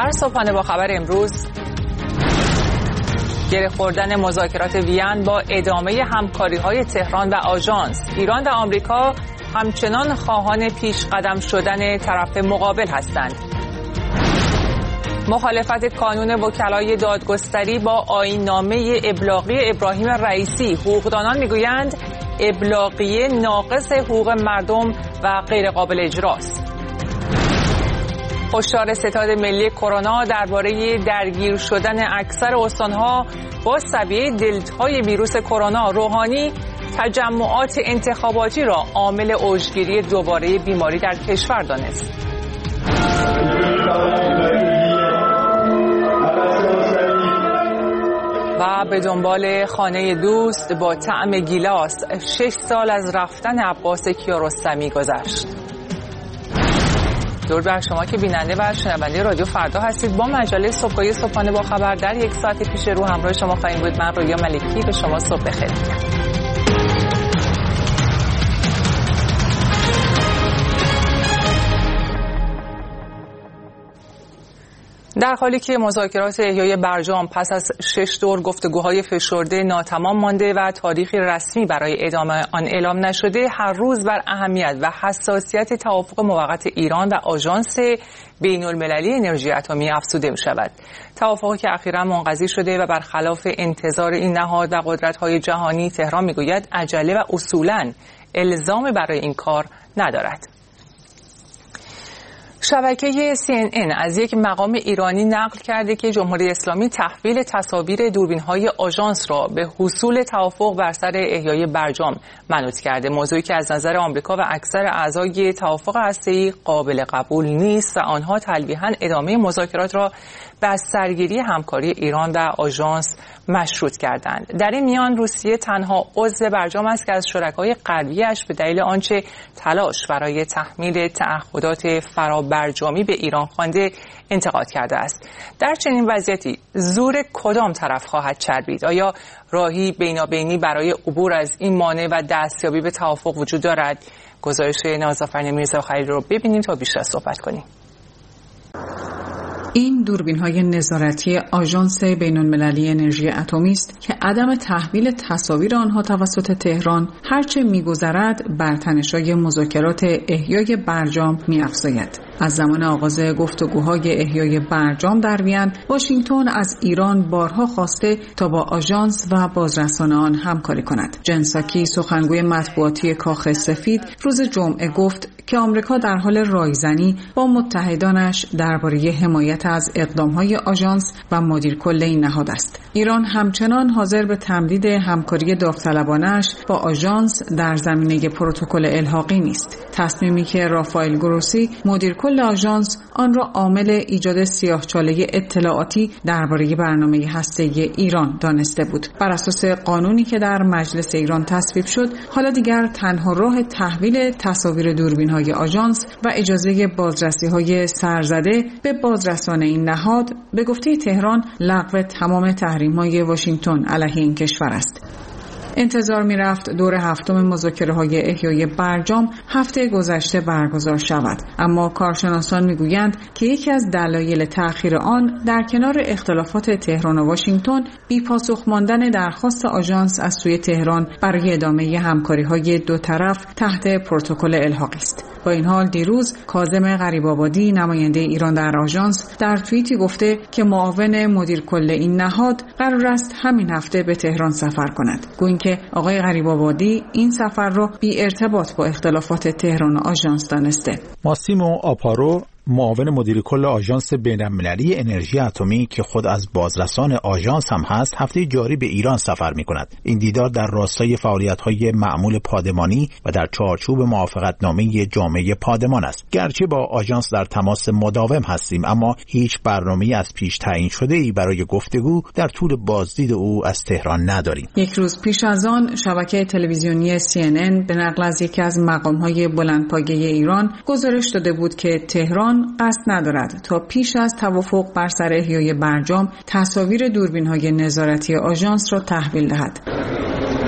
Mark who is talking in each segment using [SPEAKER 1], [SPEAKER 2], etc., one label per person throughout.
[SPEAKER 1] در صبحانه با خبر امروز، گره خوردن مذاکرات وین با ادامه همکاری‌های تهران و آژانس. ایران و آمریکا همچنان خواهان پیش قدم شدن طرف مقابل هستند. مخالفت کانون وکلای دادگستری با آیین‌نامه ابلاغی ابراهیم رئیسی. حقوقدانان میگویند ابلاغیه ناقض حقوق مردم و غیر قابل اجراست. هشدار ستاد ملی کرونا درباره درگیر شدن اکثر استان‌ها با سویه دلتای ویروس کرونا. روحانی تجمعات انتخاباتی را عامل اوجگیری دوباره بیماری در کشور دانست. و به دنبال خانه دوست با طعم گیلاس. 6 سال از رفتن عباس کیارستمی گذشت. درود بر شما که بیننده و شنونده رادیو فردا هستید. با مجله صبحگاهی صبحانه با خبر در یک ساعت پیش رو همراه شما خواهیم بود. من رویا ملکی به شما صبح بخیر میگم. در حالی که مذاکرات احیای برجام پس از 6 دور گفتگوهای فشرده ناتمام مانده و تاریخی رسمی برای ادامه آن اعلام نشده، هر روز بر اهمیت و حساسیت توافق موقت ایران و آژانس بین‌المللی انرژی اتمی افزوده می شود. توافقی که اخیراً منقضی شده و برخلاف انتظار این نهاد و قدرت‌های جهانی، تهران می‌گوید عجله و اصولاً الزامی برای این کار ندارد. شبکه CNN از یک مقام ایرانی نقل کرده که جمهوری اسلامی تحویل تصاویر دوربین‌های آژانس را به حصول توافق بر سر احیای برجام منوط کرده، موضوعی که از نظر آمریکا و اکثر اعضای توافق هسته‌ای قابل قبول نیست و آنها تلویحاً ادامه مذاکرات را به سرگیری همکاری ایران و آژانس مشروط کردند. در این میان روسیه تنها عضو برجام است که از شرکای غربی‌اش به دلیل آنچه تلاش برای تحمیل تعهدات فرابرجامی به ایران خوانده انتقاد کرده است. در چنین وضعیتی زور کدام طرف خواهد چربید؟ آیا راهی بینابینی برای عبور از این مانع و دستیابی به توافق وجود دارد؟ گزارش نازآفرین میرزاخلیل رو ببینیم تا بیشتر صحبت کنیم.
[SPEAKER 2] این دوربین‌های نظارتی آژانس بین‌المللی انرژی اتمی است که عدم تحویل تصاویر آنها توسط تهران هرچه می‌گذرد بر تنش‌های مذاکرات احیای برجام می‌افزاید. از زمان آغاز گفتگوهای احیای برجام در وین، واشنگتن از ایران بارها خواسته تا با آژانس و بازرسان آن همکاری کند. جن ساکی، سخنگوی مطبوعاتی کاخ سفید، روز جمعه گفت که آمریکا در حال رایزنی با متحدانش درباره حمایت از اقدام‌های آژانس و مدیر کل این نهاد است. ایران همچنان حاضر به تمدید همکاری داوطلبانه‌اش با آژانس در زمینه پروتکل الحاقی نیست. تصمیمی که رافائل گروسی، مدیر کل آژانس، آن را عامل ایجاد سیاه‌چاله اطلاعاتی درباره برنامه هسته‌ای ایران دانسته بود. بر اساس قانونی که در مجلس ایران تصویب شد، حالا دیگر تنها راه تحویل تصاویر دوربین‌های آژانس و اجازه بازرسی‌های سرزده به بازرسان این نهاد به گفته تهران لغو تمام تحریم‌های واشنگتن علیه این کشور است. انتظار می‌رفت دور هفتم مذاکره‌های احیای برجام هفته گذشته برگزار شود، اما کارشناسان می‌گویند که یکی از دلایل تأخیر آن در کنار اختلافات تهران و واشنگتن بی‌پاسخ ماندن درخواست آژانس از سوی تهران برای ادامه همکاری‌های دو طرف تحت پروتکل الحاقی است. با این حال دیروز کاظم غریب‌آبادی، نماینده ایران در آژانس، در توییتی گفته که معاون مدیر کل این نهاد قرار است همین هفته به تهران سفر کند. گویا که آقای غریب‌آبادی این سفر را بی ارتباط با اختلافات تهران و آژانس دانسته.
[SPEAKER 3] ماسیمو آپارو، معاون مدیر کل آژانس بین‌المللی انرژی اتمی که خود از بازرسان آژانس هم هست، هفته جاری به ایران سفر می‌کند. این دیدار در راستای فعالیت‌های معمول پادمانی و در چارچوب موافقتنامه جامعه پادمان است. گرچه با آژانس در تماس مداوم هستیم، اما هیچ برنامه‌ای از پیش تعیین شده‌ای برای گفتگو در طول بازدید او از تهران نداریم.
[SPEAKER 2] یک روز پیش از آن شبکه تلویزیونی CNN به نقل از یکی از مقام‌های بلندپایه ایران گزارش داده بود که تهران قصد ندارد تا پیش از توافق بر سر احیای برجام تصاویر دوربین‌های نظارتی آژانس را تحویل دهد.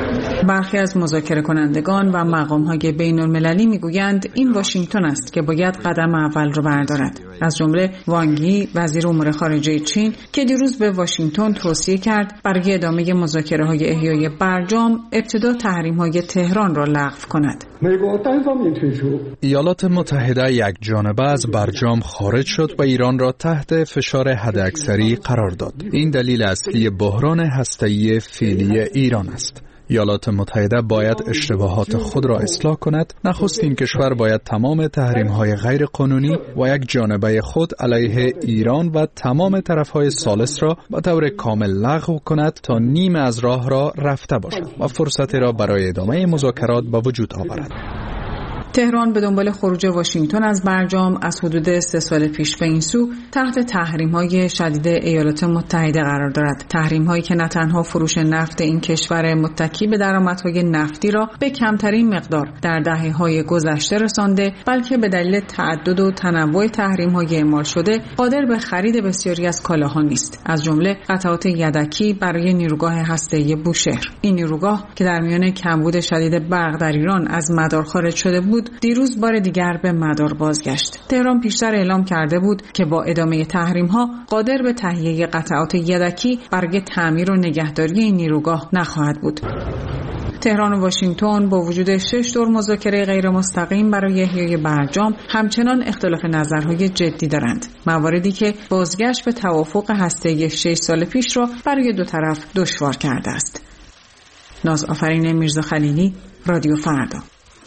[SPEAKER 2] برخی از مذاکره کنندگان و مقام‌های بین‌المللی میگویند این واشنگتن است که باید قدم اول را بردارد. از جمله وانگ یی وزیر امور خارجه چین که دیروز به واشنگتن توصیه کرد برای ادامه مذاکره‌های احیای برجام ابتدا تحریم‌های تهران را لغو کند.
[SPEAKER 4] ایالات متحده یک جانبه از برجام خارج شد و ایران را تحت فشار حداکثری قرار داد. این دلیل اصلی بحران هسته‌ای فعلی ایران است. ایالات متحده باید اشتباهات خود را اصلاح کند. نخستین کشور باید تمام تحریم‌های غیر قانونی و یک جانبه خود علیه ایران و تمام طرف‌های ثالث را به طور کامل لغو کند تا نیمه از راه را رفته باشد و فرصتی را برای ادامه مذاکرات به وجود آورد.
[SPEAKER 2] تهران به دنبال خروج واشنگتن از برجام از حدود 3 سال پیش به این سو تحت تحریم‌های شدید ایالات متحده قرار دارد. تحریم‌هایی که نه تنها فروش نفت این کشور متکی به درآمدهای نفتی را به کمترین مقدار در دهه‌های گذشته رسانده، بلکه به دلیل تعدد و تنوع تحریم‌های اعمال شده قادر به خرید بسیاری از کالاها نیست، از جمله قطعات یدکی برای نیروگاه هسته‌ای بوشهر. این نیروگاه که در میان کمبود شدید برق در ایران از مدار خارج شده بود، دیروز بار دیگر به مدار بازگشت. تهران پیشتر اعلام کرده بود که با ادامه تحریم‌ها قادر به تهیه قطعات یدکی برای تعمیر و نگهداری این نیروگاه نخواهد بود. تهران و واشنگتن با وجود 6 دور مذاکره غیر مستقیم برای احیای برجام همچنان اختلاف نظرهای جدی دارند، مواردی که بازگشت به توافق هسته‌ای 6 سال پیش را برای دو طرف دشوار کرده است. ناز آفرین میرزا خلیلی، رادیو فردا.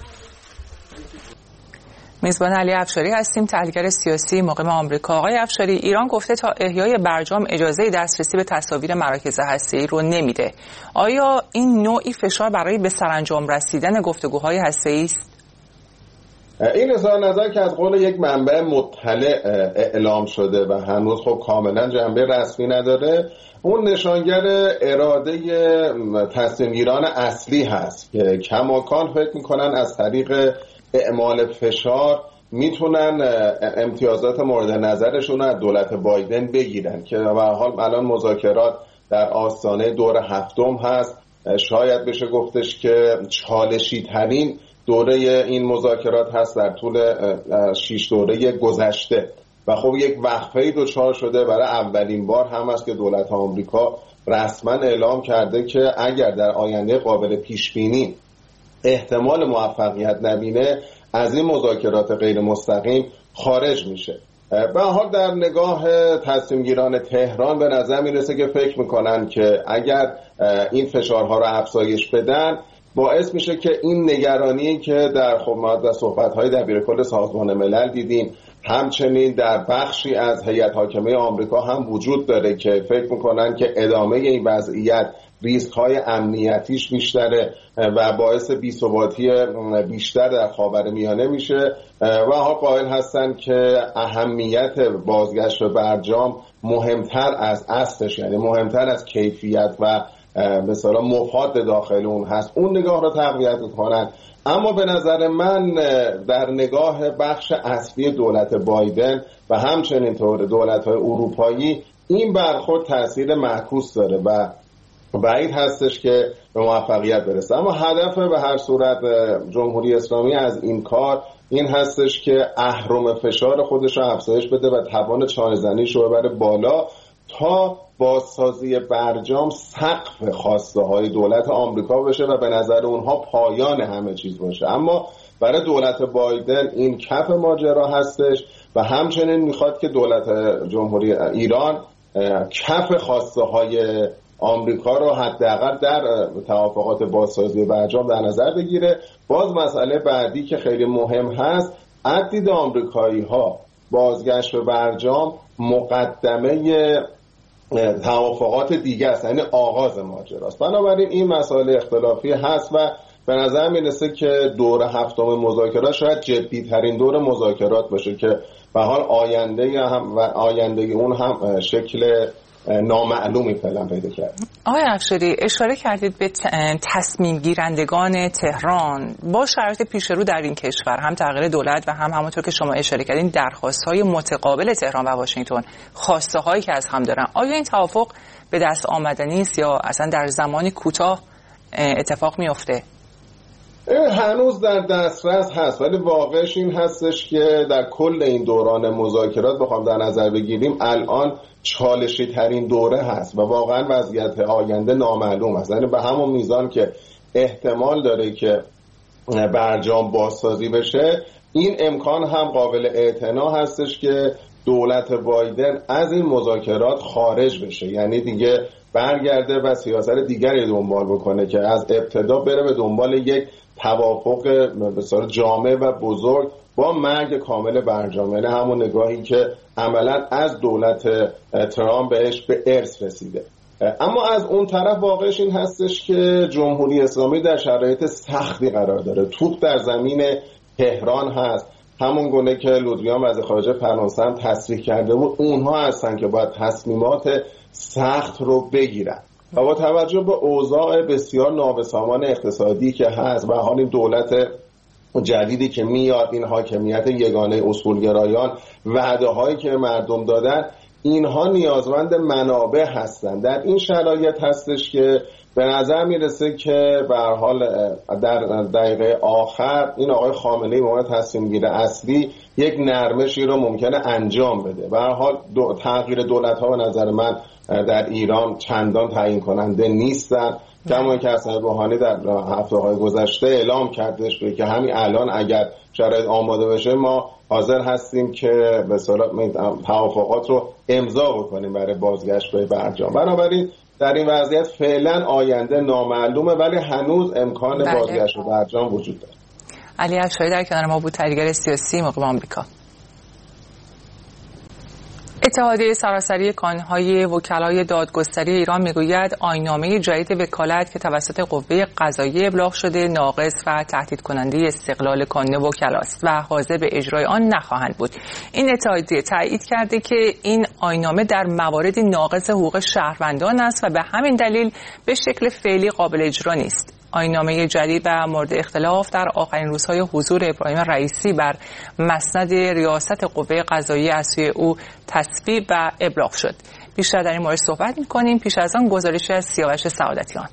[SPEAKER 1] میزبان علی افشاری هستیم، تحلیلگر سیاسی مقیم آمریکا. آقای افشاری، ایران گفته تا احیای برجام اجازه دسترسی به تصاویر مراکز هسته‌ای رو نمیده. آیا این نوعی فشار برای به سرانجام رسیدن گفتگوهای هسته‌ای است؟
[SPEAKER 5] این اظهار نظر که از قول یک منبع مطلع اعلام شده و هنوز خب کاملا جنبه رسمی نداره، اون نشانگر اراده تصمیم گیران اصلی هست که کماکان فکر میکنن از طریق اعمال فشار میتونن امتیازات مورد نظرشون از دولت بایدن بگیرن که به هر حال الان مذاکرات در آستانه دور هفتم هست. شاید بشه گفتش که چالشی ترین دوره این مذاکرات هست در طول 6 دوره گذشته و خب یک وقفه‌ای دچار شده. برای اولین بار هم است که دولت آمریکا رسما اعلام کرده که اگر در آینده قابل پیش بینی احتمال موفقیت نبینه از این مذاکرات غیر مستقیم خارج میشه. به حال در نگاه تصمیم گیران تهران به نظر میرسه که فکر میکنن که اگر این فشارها رو افزایش بدن باعث میشه که این نگرانی که در صحبت‌های دبیرکل سازمان ملل دیدیم، همچنین در بخشی از هیئت حاکمه آمریکا هم وجود داره که فکر میکنن که ادامه این وضعیت ریسک‌های امنیتیش بیشتره و باعث بی‌ثباتی بیشتر در خاورمیانه میشه و ها قائل هستن که اهمیت بازگشت به برجام مهمتر از اصلش، یعنی مهمتر از کیفیت و مثلا مفاد داخل اون هست، اون نگاه رو تقویت میکنن. اما به نظر من در نگاه بخش اصلی دولت بایدن و همچنین طور دولت‌های اروپایی این برخورد تاثیر معکوس داره و بعید هستش که به موفقیت برسه. اما هدف به هر صورت جمهوری اسلامی از این کار این هستش که اهرم فشار خودش رو افزایش بده و توان چانه‌زنیش رو ببره بالا تا بازسازی برجام سقف خواسته های دولت آمریکا بشه و به نظر اونها پایان همه چیز باشه. اما برای دولت بایدن این کف ماجرا هستش و همچنین میخواد که دولت جمهوری ایران کف خواسته های آمریکا رو حداقل در توافقات بازسازی برجام در نظر بگیره. باز مسئله بعدی که خیلی مهم هست، عدید آمریکایی ها بازگشت به برجام مقدمه توافقات دیگه است، یعنی آغاز ماجراست. بنابراین این مسائل اختلافی هست و به نظر میرسه که دور هفتم مذاکرات شاید جدی ترین دور مذاکرات باشه که به حال آینده اون هم شکل نامعلومی فعلا پیدا کرد.
[SPEAKER 1] آقای افشاری، اشاره کردید به تصمیم گیرندگان تهران با شرایط پیش رو در این کشور، هم تغییر دولت و هم همونطور که شما اشاره کردین درخواست‌های متقابل تهران و واشنگتن، خواسته‌هایی که از هم دارن. آیا این توافق به دست آمدنی است یا اصلا در زمانی کوتاه اتفاق میفته؟
[SPEAKER 5] هنوز در دسترس هست، ولی واقعش این هستش که در کل این دوران مذاکرات بخوام در نظر بگیریم الان چالشی ترین دوره هست و واقعا وضعیت آینده نامعلوم است. یعنی به همون میزان که احتمال داره که برجام بازسازی بشه، این امکان هم قابل اعتنا هستش که دولت بایدن از این مذاکرات خارج بشه، یعنی دیگه برگرده و سیاست دیگری دنبال بکنه که از ابتدا بره به دنبال یک توافق بسیار جامع و بزرگ با مرگ کامل برجام، یعنی همون نگاهی که عملا از دولت ترامپ بهش به ارث رسیده. اما از اون طرف واقعش این هستش که جمهوری اسلامی در شرایط سختی قرار داره. توپ در زمین تهران هست، همون گونه که لودویان وزیر خارجه فرانسه تصریح کرده بود، اونها هستن که باید تصمیمات سخت رو بگیرن و با توجه به اوضاع بسیار نابسامان اقتصادی که هست و حال این دولت جدیدی که میاد، این حاکمیت یگانه اصولگرایان، وعده هایی که مردم دادن، اینها نیازمند منابع هستند. در این شرایط هستش که به نظر میرسه که به هر حال در دقیقه آخر این آقای خامنه‌ای به عنوان تصمیم گیر اصلی یک نرمشی رو ممکنه انجام بده. به هر حال تغییر دولت‌ها به نظر من در ایران چندان تعیین کننده نیستن. کما که حسن روحانی در هفته‌های گذشته اعلام کردش که همین الان اگر شرایط آماده بشه ما حاضر هستیم که به اصطلاح توافقات رو امضا بکنیم برای بازگشت به برجام. بنابراین در این وضعیت فعلا آینده نامعلومه، ولی هنوز امکان بازگشت به برجام وجود داره.
[SPEAKER 1] علی افشاری در کنار ما بود، تحلیلگر سیاسی مقیم آمریکا. اتحادیه سراسری کانون‌های وکلای دادگستری ایران میگوید آیین‌نامه جدید وکالت که توسط قوه قضاییه ابلاغ شده ناقص و تهدید کننده استقلال کانون وکلاست و حاضر به اجرای آن نخواهند بود. این اتحادیه تایید کرده که این آیین‌نامه در مواردی ناقض حقوق شهروندان است و به همین دلیل به شکل فعلی قابل اجرا نیست. آیین‌نامه جدید و مورد اختلاف در آخرین روزهای حضور ابراهیم رئیسی بر مسند ریاست قوه قضاییه از سوی او تصویب و ابلاغ شد. بیشتر در این مورد صحبت می‌کنیم. پیش از آن گزارشی از سیاوش سعادتیان.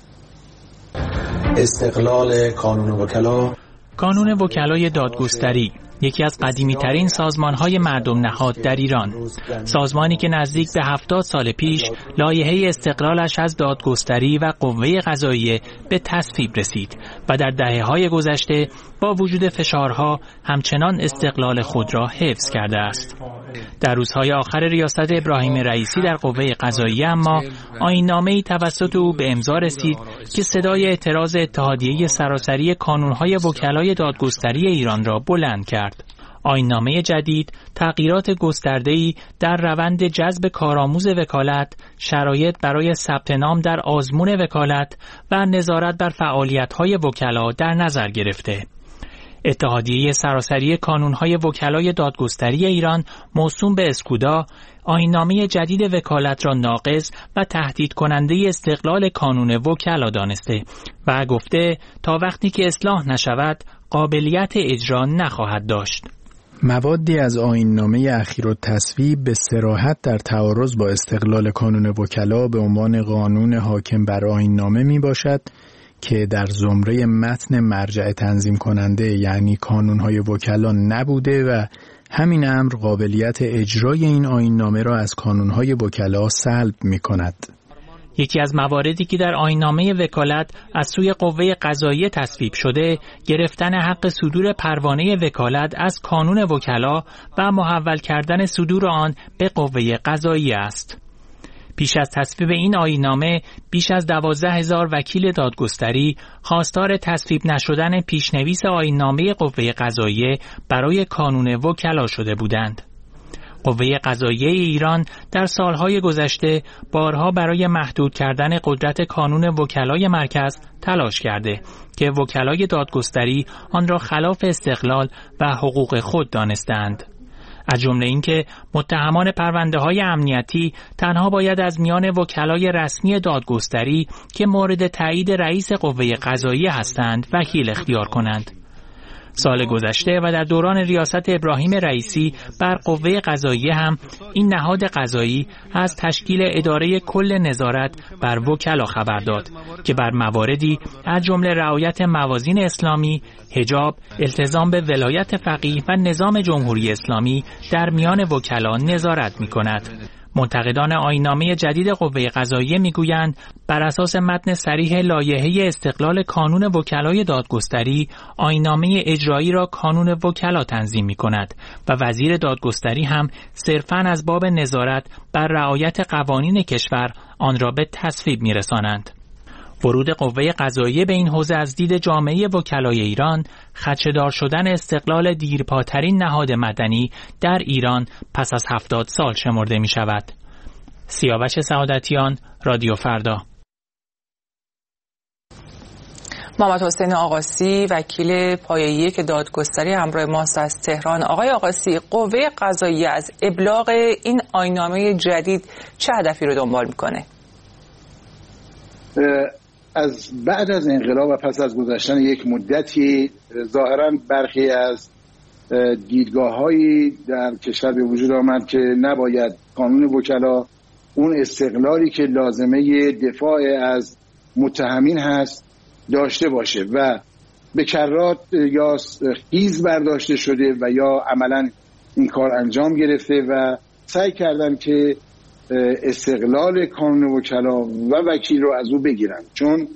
[SPEAKER 6] استقلال کانون وکلا.
[SPEAKER 7] کانون وکلای دادگستری یکی از قدیمی‌ترین سازمان‌های مردم نهاد در ایران، سازمانی که نزدیک به 70 سال پیش لایحه استقلالش از دادگستری و قوه قضاییه به تصویب رسید و در دهه‌های گذشته با وجود فشارها همچنان استقلال خود را حفظ کرده است. در روزهای آخر ریاست ابراهیم رئیسی در قوه قضاییه اما آیین‌نامه‌ای توسط او به امضا رسید که صدای اعتراض اتحادیه سراسری کانون‌های وکلای دادگستری ایران را بلند کرد. آیین‌نامه جدید تغییرات گسترده‌ای در روند جذب کارآموز وکالت، شرایط برای ثبت نام در آزمون وکالت و نظارت بر فعالیت‌های وکلا در نظر گرفته. اتحادیه سراسری کانون‌های وکلای دادگستری ایران موسوم به اسکودا آیین‌نامه جدید وکالت را ناقض و تهدید کننده استقلال کانون وکلا دانسته و گفته تا وقتی که اصلاح نشود قابلیت اجرا نخواهد داشت.
[SPEAKER 4] موادی از آیین‌نامه اخیرالتصویب به صراحت در تعارض با استقلال کانون وکلا به عنوان قانون حاکم بر آیین‌نامه می باشد که در زمره متن مرجع تنظیم کننده یعنی کانون‌های وکلا نبوده و همین امر قابلیت اجرای این آیین‌نامه را از کانون‌های وکلا سلب می‌کند.
[SPEAKER 7] یکی از مواردی که در آیین‌نامه وکالت از سوی قوه قضاییه تصویب شده، گرفتن حق صدور پروانه وکالت از کانون وکلا و محول کردن صدور آن به قوه قضاییه است. پیش از تصویب این آیین‌نامه، بیش از 12,000 وکیل دادگستری خواستار تصویب نشدن پیشنویس آیین‌نامه قوه قضاییه برای کانون وکلا شده بودند. قوه قضاییه ایران در سالهای گذشته بارها برای محدود کردن قدرت کانون وکلای مرکز تلاش کرده که وکلای دادگستری آن را خلاف استقلال و حقوق خود دانستند. از جمله اینکه متهمان پرونده‌های امنیتی تنها باید از میان وکلای رسمی دادگستری که مورد تایید رئیس قوه قضاییه هستند وکیل اختیار کنند. سال گذشته و در دوران ریاست ابراهیم رئیسی بر قوه قضاییه هم این نهاد قضایی از تشکیل اداره کل نظارت بر وکلا خبر داد که بر مواردی از جمله رعایت موازین اسلامی، حجاب، التزام به ولایت فقیه و نظام جمهوری اسلامی در میان وکلا نظارت می‌کند. منتقدان آیین‌نامه جدید قوه قضاییه میگویند بر اساس متن صریح لایحه استقلال کانون وکلای دادگستری، آیین‌نامه اجرایی را کانون وکلا تنظیم می‌کند و وزیر دادگستری هم صرفاً از باب نظارت بر رعایت قوانین کشور آن را به تصویب می‌رسانند. ورود قوه قضاییه به این حوزه از دید جامعه وکلای ایران خدشه‌دار شدن استقلال دیرپاترین نهاد مدنی در ایران پس از 70 سال شمرده می شود. سیاوش سعادتیان، رادیو فردا.
[SPEAKER 1] محمد حسین آقاسی، وکیل پایه یک دادگستری همراه ماست از تهران. آقای آقاسی، قوه قضاییه از ابلاغ این آیین‌نامه جدید چه هدفی رو دنبال میکنه؟
[SPEAKER 8] از بعد از انقلاب و پس از گذشتن یک مدتی ظاهراً برخی از دیدگاه‌هایی در کشور به وجود آمد که نباید کانون وکلا اون استقلالی که لازمه دفاع از متهمین هست داشته باشه و به کرات یا خیز برداشته شده و یا عملاً این کار انجام گرفته و سعی کردن که استقلال کانون وکلا و وکیل رو از او بگیرن، چون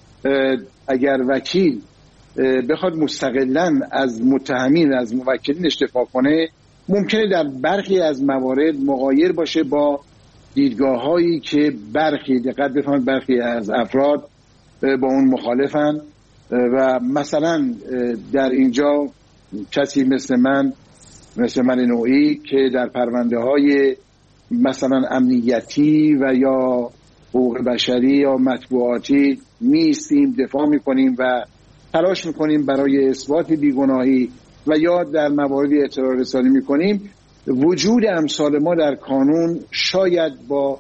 [SPEAKER 8] اگر وکیل بخواد مستقلاً از متهمین از موکلینش دفاع کنه ممکنه در برخی از موارد مغایر باشه با دیدگاه‌هایی که دقت بفرمایید برخی از افراد با اون مخالفن و مثلا در اینجا کسی مثل من نوعی که در پرونده‌های مثلا امنیتی و یا حقوق بشری یا مطبوعاتی میستیم، دفاع میکنیم و تلاش میکنیم برای اثبات بیگناهی و یا در مواردی اعتراض رسانی میکنیم، وجود امثال ما در قانون شاید با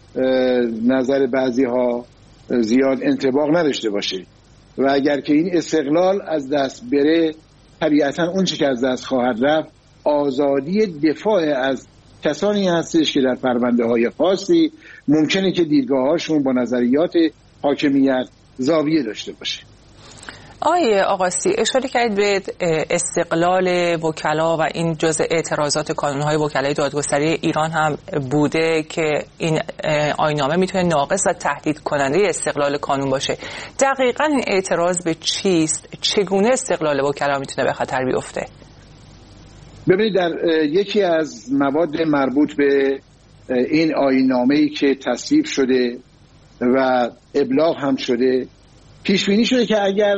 [SPEAKER 8] نظر بعضی ها زیاد انطباق نداشته باشه و اگر که این استقلال از دست بره طبیعتا اون چه که از دست خواهد رفت آزادی دفاع از کسانی هستش که در پرونده های خاصی ممکنه که دیدگاه‌هاشون با نظریات حاکمیت زاویه داشته باشه.
[SPEAKER 1] آقای آقاسی، اشاره کردید به استقلال وکلا و این جزء اعتراضات کانون‌های وکلای دادگستری ایران هم بوده که این آیین‌نامه میتونه ناقص و تهدید کننده استقلال کانون باشه. دقیقاً این اعتراض به چیست؟ چگونه استقلال وکلا میتونه به خطر بیفته؟
[SPEAKER 8] ببینید در یکی از مواد مربوط به این آیین‌نامه‌ای که تصویب شده و ابلاغ هم شده پیش بینی شده که اگر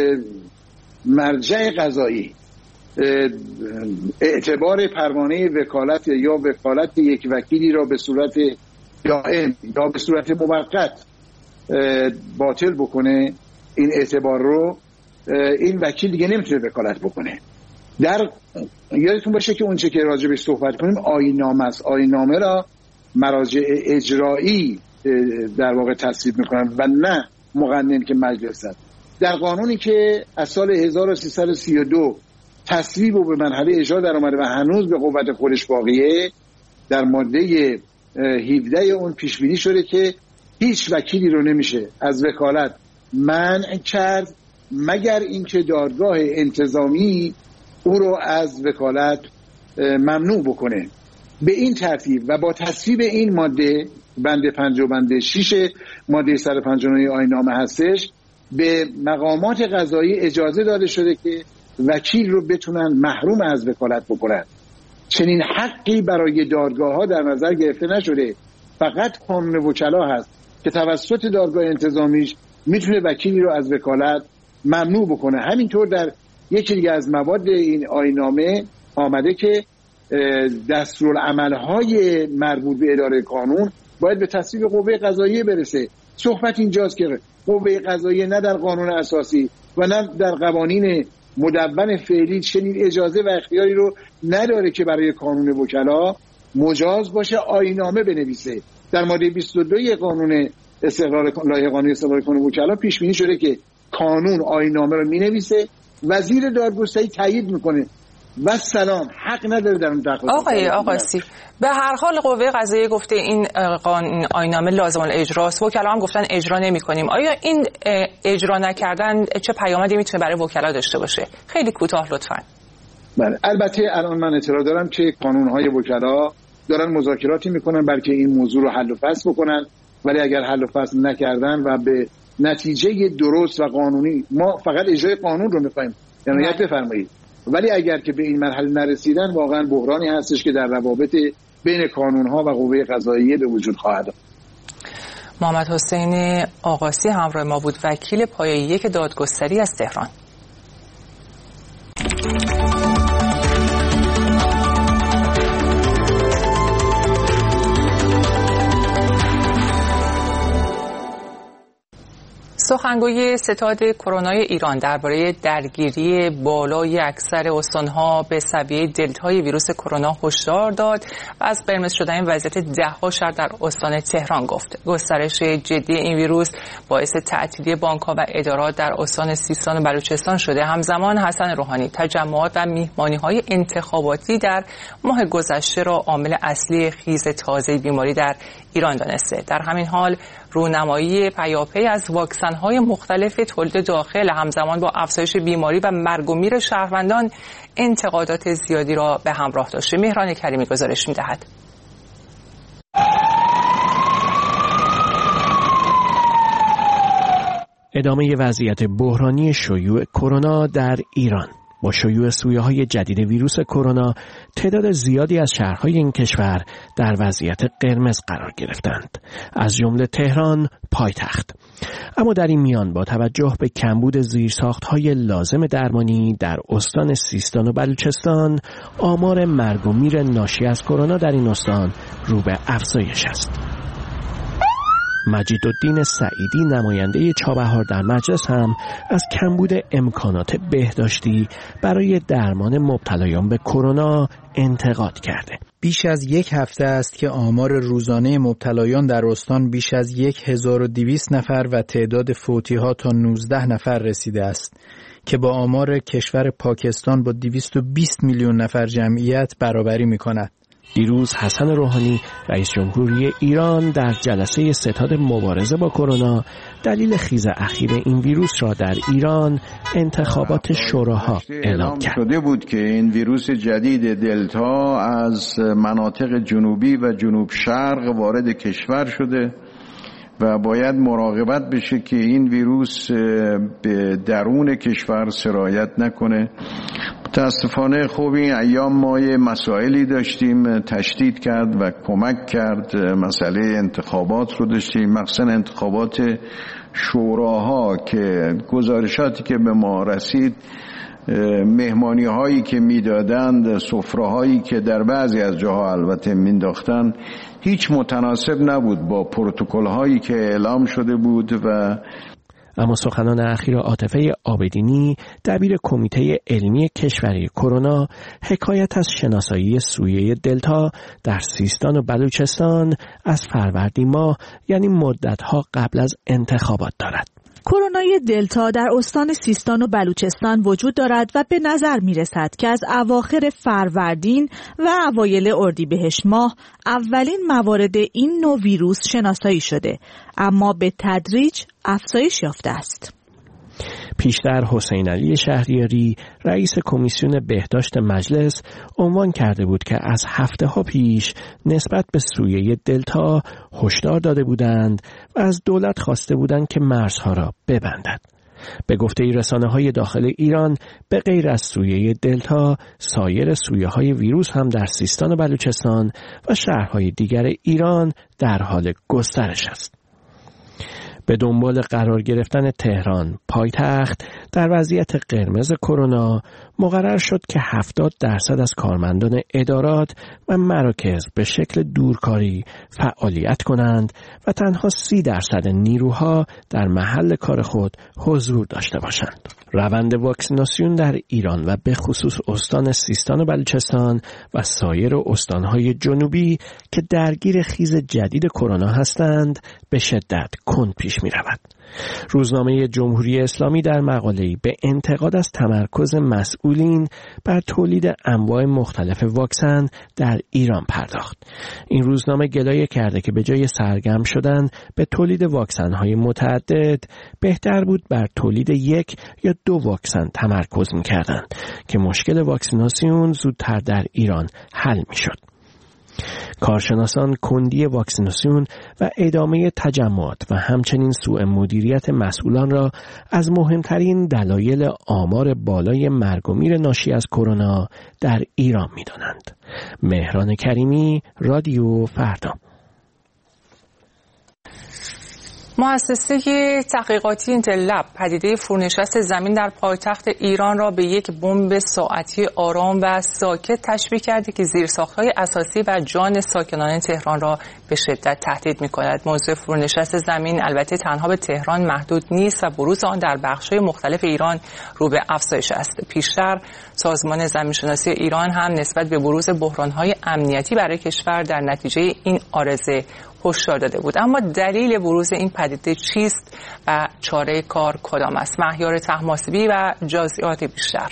[SPEAKER 8] مرجع قضایی اعتبار پروانه وکالت یا وکالت یک وکیلی را به صورت دائم یا به صورت موقت باطل بکنه این اعتبار رو، این وکیل دیگه نمیتونه وکالت بکنه. در یادتون باشه که اونچه که راجع بهش صحبت کنیم آیین‌نامه است. آیین‌نامه را مراجع اجرایی در واقع تصویب میکنن و نه مقنن که مجلس است. در قانونی که از سال 1332 تصویب و به مرحله اجرا در آمده و هنوز به قوت خودش باقیه، در ماده 17 اون پیش بینی شده که هیچ وکیلی رو نمیشه از وکالت منع کرد مگر اینکه دادگاه انتظامی او رو از وکالت ممنوع بکنه. به این ترتیب و با تصویب این ماده بند 5 و بند 6 ماده 159 آیین‌نامه هستش به مقامات قضایی اجازه داده شده که وکیل رو بتونن محروم از وکالت بکنن. چنین حقی برای دادگاه‌ها در نظر گرفته نشده، فقط قانون وکلا هست که توسط دادگاه انتظامیش میتونه وکیلی رو از وکالت ممنوع بکنه. همینطور در یکی دیگه از مواد این آیین‌نامه آمده که دستورالعمل‌های مربوط به اداره قانون باید به تصویب قوه قضاییه برسه. صحبت اینجاست که قوه قضاییه نه در قانون اساسی و نه در قوانین مدون فعلی چنین اجازه و اختیاری رو نداره که برای قانون وکلا مجاز باشه آیین‌نامه بنویسه. در ماده 22 قانون استقلال لایحه قانونی استقلال کانون وکلا پیش بینی شده که قانون آیین‌نامه رو می‌نویسه وزیر دادگستری تایید میکنه و سلام، حق نداره در اون دخل.
[SPEAKER 1] آقای آقاسی، به هر حال قوه قضاییه گفته این آیین‌نامه لازم الاجراست، وکلا هم گفتن اجرا نمی‌کنیم. آیا این اجرا نکردن چه پیامدی میتونه برای وکلا داشته باشه؟ خیلی کوتاه لطفاً.
[SPEAKER 8] بله، البته الان من اطلاع دارم که کانون‌های وکلا دارن مذاکراتی میکنن بلکه این موضوع رو حل و فصل بکنن، ولی اگر حل و فصل نکردن و به نتیجه درست و قانونی، ما فقط اجرای قانون رو می‌خوایم، عنایت بفرمایید، ولی اگر که به این مرحله نرسیدن واقعا بحرانی هستش که در روابط بین کانون‌ها و قوه قضاییه به وجود خواهد آمد.
[SPEAKER 1] محمد حسین آقاسی همراه ما بود، وکیل پایه 1 دادگستری از تهران. سخنگوی ستاد کرونا ایران درباره درگیری بالای اکثر استان‌ها به سبیه دلتای ویروس کرونا هشدار داد و از قرمز شدن وضعیت ده‌ها شهر در استان تهران گفت. گسترش جدی این ویروس باعث تعطیلی بانک‌ها و ادارات در استان سیستان و بلوچستان شده. همزمان حسن روحانی تجمعات و میهمانی‌های انتخاباتی در ماه گذشته را عامل اصلی خیز تازه بیماری در ایران دانسته. در همین حال رونمایی پیاپی از واکسن‌های مختلف تولید داخل همزمان با افزایش بیماری و مرگ و میر شهروندان انتقادات زیادی را به همراه داشته. مهران کریمی گزارش می‌دهد.
[SPEAKER 9] ادامه وضعیت بحرانی شیوع کرونا در ایران. با شیوع سویه‌های جدید ویروس کرونا، تعداد زیادی از شهرهای این کشور در وضعیت قرمز قرار گرفتند، از جمله تهران پایتخت. اما در این میان با توجه به کمبود زیرساخت‌های لازم درمانی در استان سیستان و بلوچستان، آمار مرگ و میر ناشی از کرونا در این استان رو به افزایش است. مجیدالدین سعیدی نماینده چابهار در مجلس هم از کمبود امکانات بهداشتی برای درمان مبتلایان به کرونا انتقاد کرده.
[SPEAKER 10] بیش از 1 هفته است که آمار روزانه مبتلایان در استان بیش از 1200 نفر و تعداد فوتی‌ها تا 19 نفر رسیده است که با آمار کشور پاکستان با 220 میلیون نفر جمعیت برابری می‌کند.
[SPEAKER 9] دیروز حسن روحانی رئیس جمهوری ایران در جلسه ستاد مبارزه با کرونا دلیل خیز اخیر این ویروس را در ایران انتخابات شوراها اعلام کرد.
[SPEAKER 11] شده بود که این ویروس جدید دلتا از مناطق جنوبی و جنوب شرق وارد کشور شده و باید مراقبت بشه که این ویروس به درون کشور سرایت نکنه. متاسفانه خوب این ایام ما یه مسائلی داشتیم، تشدید کرد و کمک کرد. مسئله انتخابات رو داشتیم، مخصوصا انتخابات شوراها که گزارشاتی که به ما رسید، مهمانی هایی که میدادند، سفره هایی که در بعضی از جاها البته مینداختن، هیچ متناسب نبود با پروتکل هایی که اعلام شده بود. و
[SPEAKER 9] اما سخنان اخیر عاطفه عابدینی دبیر کمیته علمی کشوری کرونا حکایت از شناسایی سویه دلتا در سیستان و بلوچستان از فروردین ماه، یعنی مدت‌ها قبل از انتخابات دارد.
[SPEAKER 12] کرونای دلتا در استان سیستان و بلوچستان وجود دارد و به نظر می رسد که از اواخر فروردین و اوایل اردیبهشت ماه اولین موارد این نوع ویروس شناسایی شده، اما به تدریج افزایش یافته است.
[SPEAKER 9] پیشتر حسین علی شهریاری رئیس کمیسیون بهداشت مجلس عنوان کرده بود که از هفته‌ها پیش نسبت به سویه دلتا هشدار داده بودند و از دولت خواسته بودند که مرزها را ببندد. به گفته رسانه‌های داخل ایران، به غیر از سویه دلتا، سایر سویه‌های ویروس هم در سیستان و بلوچستان و شهرهای دیگر ایران در حال گسترش است. به دنبال قرار گرفتن تهران پایتخت در وضعیت قرمز کرونا، مقرر شد که 70% از کارمندان ادارات و مراکز به شکل دورکاری فعالیت کنند و تنها 30% نیروها در محل کار خود حضور داشته باشند. روند واکسیناسیون در ایران و به خصوص استان سیستان و بلوچستان و سایر استانهای جنوبی که درگیر خیز جدید کرونا هستند به شدت کند پیش پیش می رود. روزنامه جمهوری اسلامی در مقاله‌ای به انتقاد از تمرکز مسئولین بر تولید انواع مختلف واکسن در ایران پرداخت. این روزنامه گلایه کرده که به جای سرگرم شدن به تولید واکسن‌های متعدد، بهتر بود بر تولید 1 یا 2 واکسن تمرکز می‌کردند که مشکل واکسیناسیون زودتر در ایران حل می‌شد. کارشناسان کندی واکسیناسیون و ادامه تجمعات و همچنین سوء مدیریت مسئولان را از مهمترین دلایل آمار بالای مرگ و میر ناشی از کرونا در ایران می‌دانند. مهران کریمی، رادیو فردا.
[SPEAKER 1] مؤسسه تحقیقاتی اینتل لب پدیده فرونشست زمین در پایتخت ایران را به یک بمب ساعتی آرام و ساکت تشبیه کرده که زیرساخت‌های اساسی و جان ساکنان تهران را به شدت تهدید می‌کند. موضوع فرونشست زمین البته تنها به تهران محدود نیست و بروز آن در بخش‌های مختلف ایران رو به افزایش است. پیشتر سازمان زمین‌شناسی ایران هم نسبت به بروز بحران‌های امنیتی برای کشور در نتیجه این عارضه هشدار داده بود. اما دلیل بروز این پدیده چیست و چاره کار کدام است؟ مهیار طهماسبی و جزئیات بیشتر.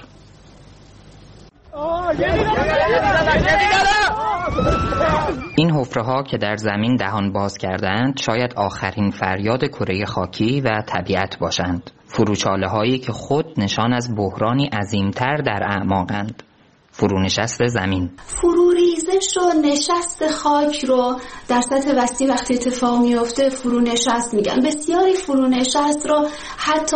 [SPEAKER 13] این حفره‌ها که در زمین دهان باز کردند شاید آخرین فریاد کره خاکی و طبیعت باشند. فروچاله‌هایی که خود نشان از بحرانی عظیمتر در اعماقند. فرونشست زمین،
[SPEAKER 14] فروریزش و نشست خاک رو در سطح وسیع وقتی اتفاق میفته فرونشست میگن. بسیاری فرونشست رو حتی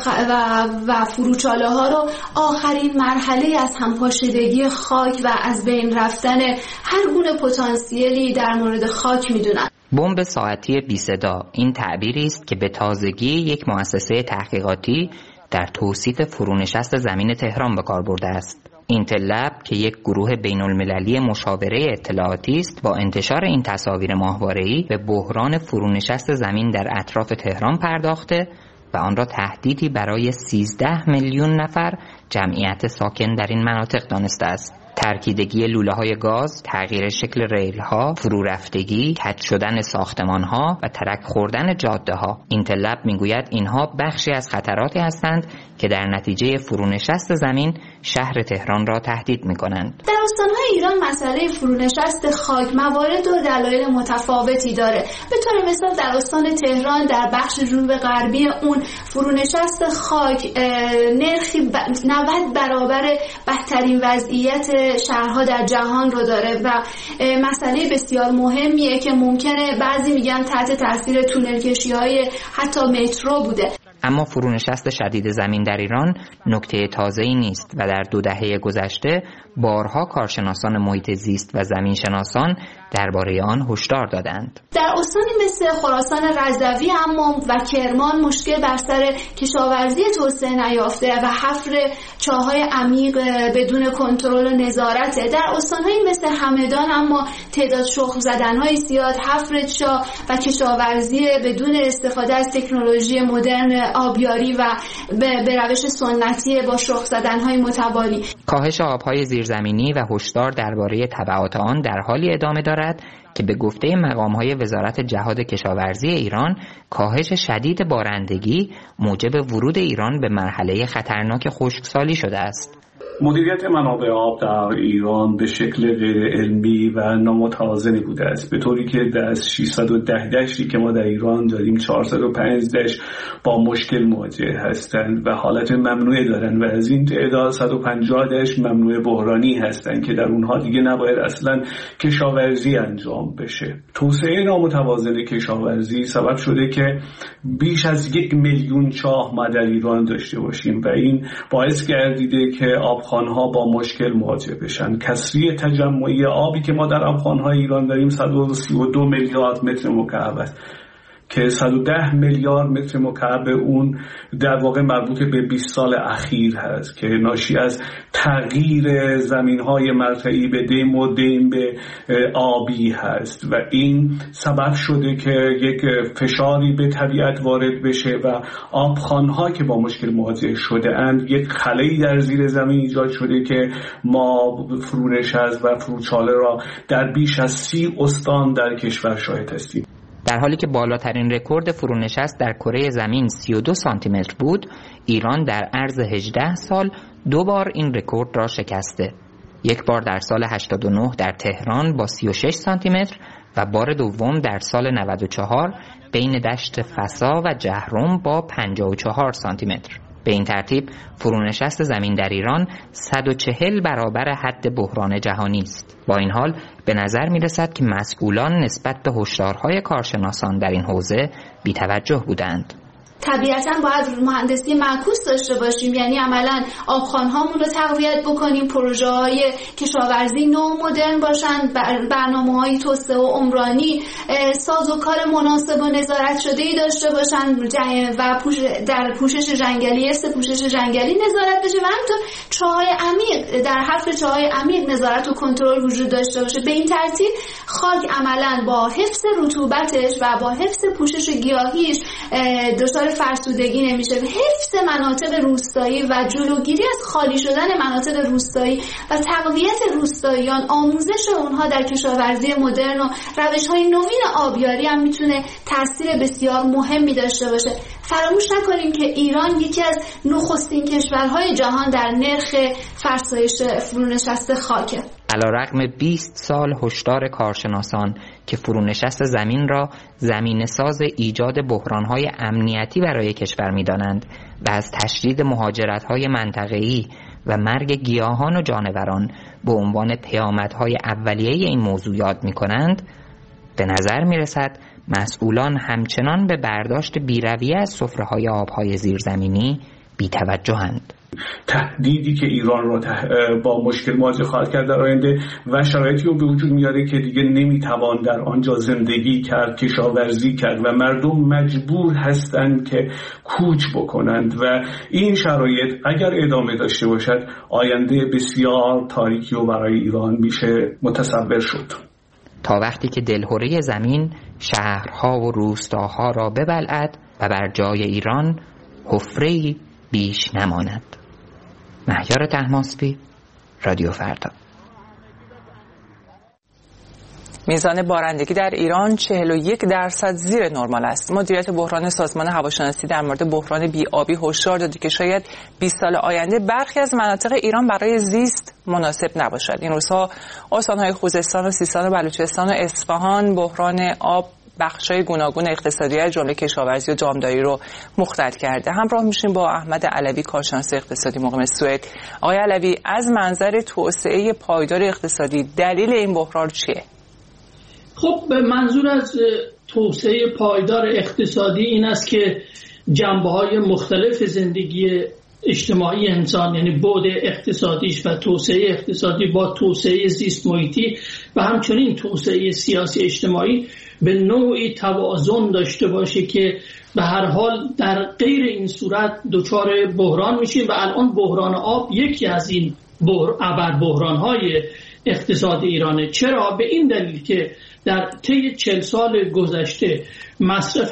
[SPEAKER 14] و فروچاله ها رو آخرین مرحله از همپاشیدگی خاک و از بین رفتن هر گونه پتانسیلی در مورد خاک میدونن.
[SPEAKER 13] بمب ساعتی بی صدا این تعبیری است که به تازگی یک مؤسسه تحقیقاتی در توصیف فرونشست زمین تهران به کار برده است. اینتل لب که یک گروه بین‌المللی مشاوره اطلاعاتی است با انتشار این تصاویر ماهواره‌ای به بحران فرونشست زمین در اطراف تهران پرداخته و آن را تهدیدی برای 13 میلیون نفر جمعیت ساکن در این مناطق دانسته است. ترکیدگی لوله‌های گاز، تغییر شکل ریل‌ها، فرورفتگی، کج شدن ساختمان‌ها و ترک خوردن جاده‌ها. اینتل لب می‌گوید اینها بخشی از خطراتی هستند که در نتیجه فرونشست زمین شهر تهران را تهدید می‌کنند.
[SPEAKER 14] در استان‌های ایران مسئله فرونشست خاک موارد و دلایل متفاوتی داره. به طور مثال در استان تهران در بخش جنوب غربی اون فرونشست خاک نرخی 90 برابر بدترین وضعیت شهرها در جهان رو داره و مسئله بسیار مهمیه که ممکنه بعضی میگن تحت تاثیر تونل کشی‌های حتی مترو بوده.
[SPEAKER 13] اما فرونشست شدید زمین در ایران نکته تازه‌ای نیست و در 2 دهه گذشته بارها کارشناسان محیط زیست و زمینشناسان درباره آن هشدار دادند.
[SPEAKER 14] در استانی مثل خراسان رضوی اما و کرمان مشکل بر سر کشاورزی توسعه نیافته و حفر چاه‌های عمیق بدون کنترل و نظارت. در استان‌هایی مثل همدان اما تعداد شخم زدن‌های زیاد، حفر چاه و کشاورزی بدون استفاده از تکنولوژی مدرن آبیاری و به روش سنتی با شخم زدن‌های متوالی.
[SPEAKER 13] کاهش آب‌های زیرزمینی و هشدار درباره تبعات آن در حالی ادامه دارد که به گفته مقام‌های وزارت جهاد کشاورزی ایران کاهش شدید بارندگی موجب ورود ایران به مرحله خطرناک خشکسالی شده است.
[SPEAKER 15] مدیریت منابع آب در ایران به شکل غیر علمی و نامتوازنی بوده است، به طوری که از 610 دشتی که ما در ایران داریم 405 دشت با مشکل مواجه هستند و حالت ممنوعه دارند و از این تعداد 150 دشت ممنوع بحرانی هستند که در اونها دیگه نباید اصلا کشاورزی انجام بشه. توسعه نامتوازن کشاورزی سبب شده که بیش از 1 میلیون چاه ما در ایران داشته باشیم و این باعث گردیده که آبخوان‌ها با مشکل مواجه بشن. کسری تجمعی آبی که ما در آبخوان‌های ایران داریم 132 میلیارد متر مکعب است که 110 میلیارد متر مکعب اون در واقع مربوط به 20 سال اخیر هست که ناشی از تغییر زمین‌های مرتعی به دیم و دیم به آبی هست و این سبب شده که یک فشاری به طبیعت وارد بشه و آبخوان‌ها که با مشکل مواجه شده اند یک خلایی در زیر زمین ایجاد شده که ما فرونشست و فروچاله را در بیش از 30 استان در کشور شاهد هستیم.
[SPEAKER 13] در حالی که بالاترین رکورد فرونشست در کره زمین 32 سانتی متر بود، ایران در عرض 18 سال 2 بار این رکورد را شکسته. یک بار در سال 89 در تهران با 36 سانتی متر و بار دوم در سال 94 بین دشت فسا و جهرم با 54 سانتی متر. به این ترتیب فرونشست زمین در ایران 140 برابر حد بحران جهانی است. با این حال به نظر می رسد که مسئولان نسبت به هشدارهای کارشناسان در این حوزه بی‌توجه بودند.
[SPEAKER 14] طبیعتاً باید مهندسی معکوس داشته باشیم، یعنی عملاً آبخوان‌هامون رو تقویت بکنیم، پروژه‌های کشاورزی نو مدرن باشن، برنامه‌های توسعه و عمرانی سازوکار مناسب و نظارت شده‌ای داشته باشن و در پوشش جنگلی، پوشش جنگلی نظارت بشه و همینطور چاهای عمیق، در حفر چاهای عمیق نظارت و کنترل وجود داشته باشه. به این ترتیب خاک عملاً با حفظ رطوبتش و با حفظ پوشش گیاهیش دچار فرسودگی نمیشه. حفظ مناطق روستایی و جلوگیری از خالی شدن مناطق روستایی و تقویت روستاییان، آموزش اونها در کشاورزی مدرن و روش‌های نوین آبیاری هم میتونه تاثیر بسیار مهمی داشته باشه. فراموش نکنیم که ایران یکی از نخستین کشورهای جهان در نرخ فرسایش فرونشست خاکه.
[SPEAKER 13] علیرغم 20 سال هشدار کارشناسان که فرونشست زمین را زمینه‌ساز ایجاد بحران‌های امنیتی برای کشور می‌دانند و از تشدید مهاجرت‌های منطقه‌ای و مرگ گیاهان و جانوران به عنوان پیامدهای اولیه این موضوع یاد می‌کنند، به نظر می‌رسد مسئولان همچنان به برداشت بی‌رویه از سفره‌های آب‌های زیرزمینی بی‌توجه‌اند.
[SPEAKER 15] تهدیدی که ایران را با مشکل مواجه خواهد کرد در آینده و شرایطی رو به وجود میاره که دیگه نمیتوان در آنجا زندگی کرد، کشاورزی کرد و مردم مجبور هستند که کوچ بکنند و این شرایط اگر ادامه داشته باشد آینده بسیار تاریکی و برای ایران میشه متصور شد.
[SPEAKER 13] تا وقتی که دلهره زمین شهرها و روستاها را ببلعد و بر جای ایران حفره‌ای بیش نماند. مهیار طهماسبی، رادیو فردا.
[SPEAKER 1] میزان بارندگی در ایران 41% زیر نرمال است. مدیریت بحران سازمان هواشناسی در مورد بحران بی‌آبی هشدار داده که شاید 20 سال آینده برخی از مناطق ایران برای زیست مناسب نباشد. این روزها استان‌های خوزستان و سیستان و بلوچستان و اصفهان بحران آب بخشای گوناگون اقتصادی از جمله کشاورزی و دامداری رو مختل کرده. همراه میشیم با احمد علوی، کارشناس اقتصادی مقیم سوئد. آقای علوی، از منظر توسعه پایدار اقتصادی دلیل این بحران چیه؟
[SPEAKER 16] خب منظور از توسعه پایدار اقتصادی این است که جنبه‌های مختلف زندگی اجتماعی انسان، یعنی بعد اقتصادیش و توسعه اقتصادی با توسعه زیست محیطی و همچنین توسعه سیاسی اجتماعی به نوعی توازن داشته باشه که به هر حال در غیر این صورت دچار بحران میشیم و الان بحران آب یکی از این بحران‌های اقتصاد ایرانه. چرا؟ به این دلیل که در طی 40 سال گذشته مصرف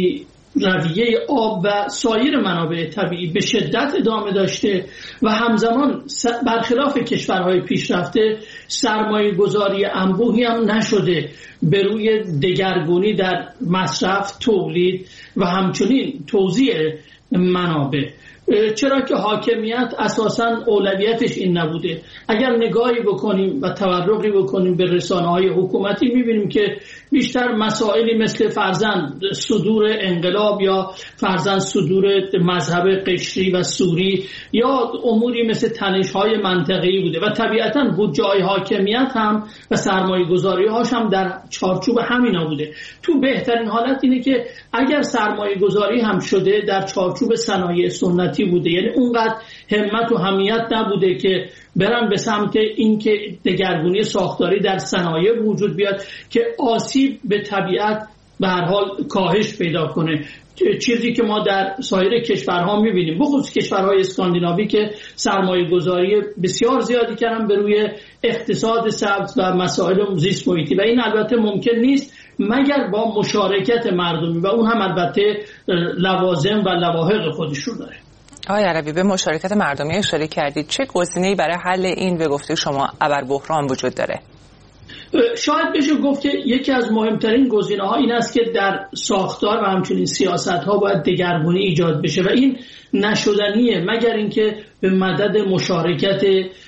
[SPEAKER 16] رویه آب و سایر منابع طبیعی به شدت ادامه داشته و همزمان برخلاف کشورهای پیشرفته سرمایه گذاری انبوهی هم نشده به روی دگرگونی در مصرف، تولید و همچنین توزیع منابع. چرا که حاکمیت اساساً اولویتش این نبوده. اگر نگاهی بکنیم و تورقی بکنیم به رسانه‌های حکومتی می‌بینیم که بیشتر مسائلی مثل فرضاً صدور انقلاب یا فرضاً صدور مذهب قشری و سوری یا اموری مثل تنش‌های منطقه‌ای بوده و طبیعتاً بودجه‌های حاکمیت هم و سرمایه‌گذاری‌هاش هم در چارچوب همینا بوده. تو بهترین حالت اینه که اگر سرمایه‌گذاری هم شده در چارچوب صنایع سنتی بوده، یعنی اونقدر همت و حمیت نبوده که برن به سمت اینکه دگرگونی ساختاری در صنایع وجود بیاد که آسیب به طبیعت به هر حال کاهش پیدا کنه. چیزی که ما در سایر کشورها می‌بینیم، بخصوص کشورهای اسکاندیناوی که سرمایه‌گذاری بسیار زیادی کردن به روی اقتصاد سبز و مسائل زیست محیطی و این البته ممکن نیست مگر با مشارکت مردمی و اون هم البته لوازم و لواحق خودش رو داره.
[SPEAKER 1] آقای علوی، به مشارکت مردمی اشاره کردید. چه گزینه‌ای برای حل این به گفته شما ابربحران وجود داره؟
[SPEAKER 16] شاید بشه گفت که یکی از مهمترین گزینه‌ها این است که در ساختار و همچنین سیاست‌ها باید دگرگونی ایجاد بشه و این نشدنیه مگر اینکه به مدد مشارکت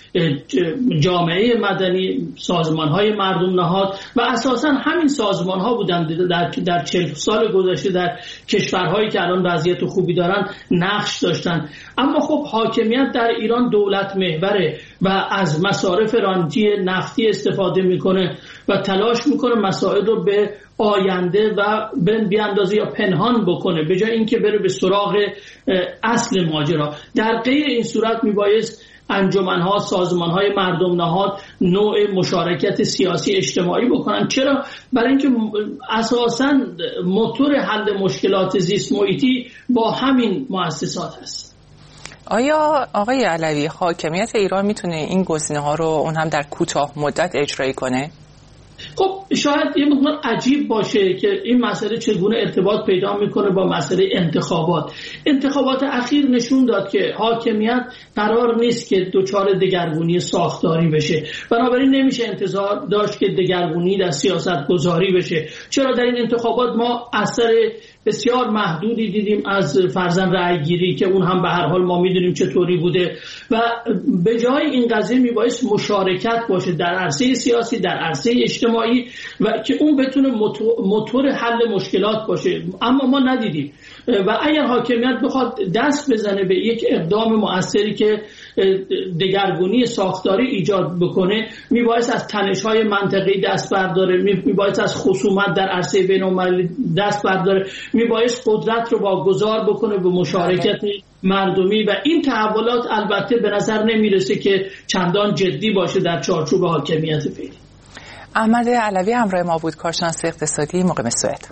[SPEAKER 16] جامعه مدنی، سازمان‌های مردم نهاد و اساساً همین سازمان‌ها بودند در 40 سال گذشته در کشورهایی که الان وضعیت خوبی دارن نقش داشتن. اما خب حاکمیت در ایران دولت محوره و از مصارف رانتی نفتی استفاده میکنه و تلاش میکنه مسائل رو به آینده و بیاندازه یا پنهان بکنه به جای اینکه بره به سراغ اصل ماجرا. در غیر این صورت میبایست انجمن‌ها، سازمان‌های مردم نهاد نوع مشارکت سیاسی اجتماعی بکنن. چرا؟ برای اینکه اساساً موتور حل مشکلات زیست محیطی با همین مؤسسات است.
[SPEAKER 1] آیا آقای علوی حاکمیت ایران میتونه این گزینه‌ها رو اون هم در کوتاه مدت اجرایی کنه؟
[SPEAKER 16] خب شاید یه مقدار عجیب باشه که این مسئله چگونه ارتباط پیدا میکنه با مسئله انتخابات. انتخابات اخیر نشون داد که حاکمیت قرار نیست که دچار دگرگونی ساختاری بشه، بنابراین نمیشه انتظار داشت که دگرگونی در سیاست گذاری بشه. چرا در این انتخابات ما اثر بسیار محدودی دیدیم از فرضاً رأی گیری که اون هم به هر حال ما میدونیم چطوری بوده و به جای این قضیه میبایست مشارکت باشه در عرصه سیاسی، در عرصه اجتماعی و که اون بتونه موتور حل مشکلات باشه، اما ما ندیدیم. و اگر حاکمیت بخواد دست بزنه به یک اقدام مؤثری که دگرگونی ساختاری ایجاد بکنه، میبایست از تنش‌های منطقه‌ای دست برداره، میبایست از خصومت در عرصه بین‌المللی دست برداره، میبایست قدرت رو واگذار بکنه به مشارکت مردمی و این تحولات البته به نظر نمیرسه که چندان جدی باشه در چارچوب حاکمیت فعلی.
[SPEAKER 1] احمد علوی همراه ما بود، کارشناس اقتصادی مقیم سوئد.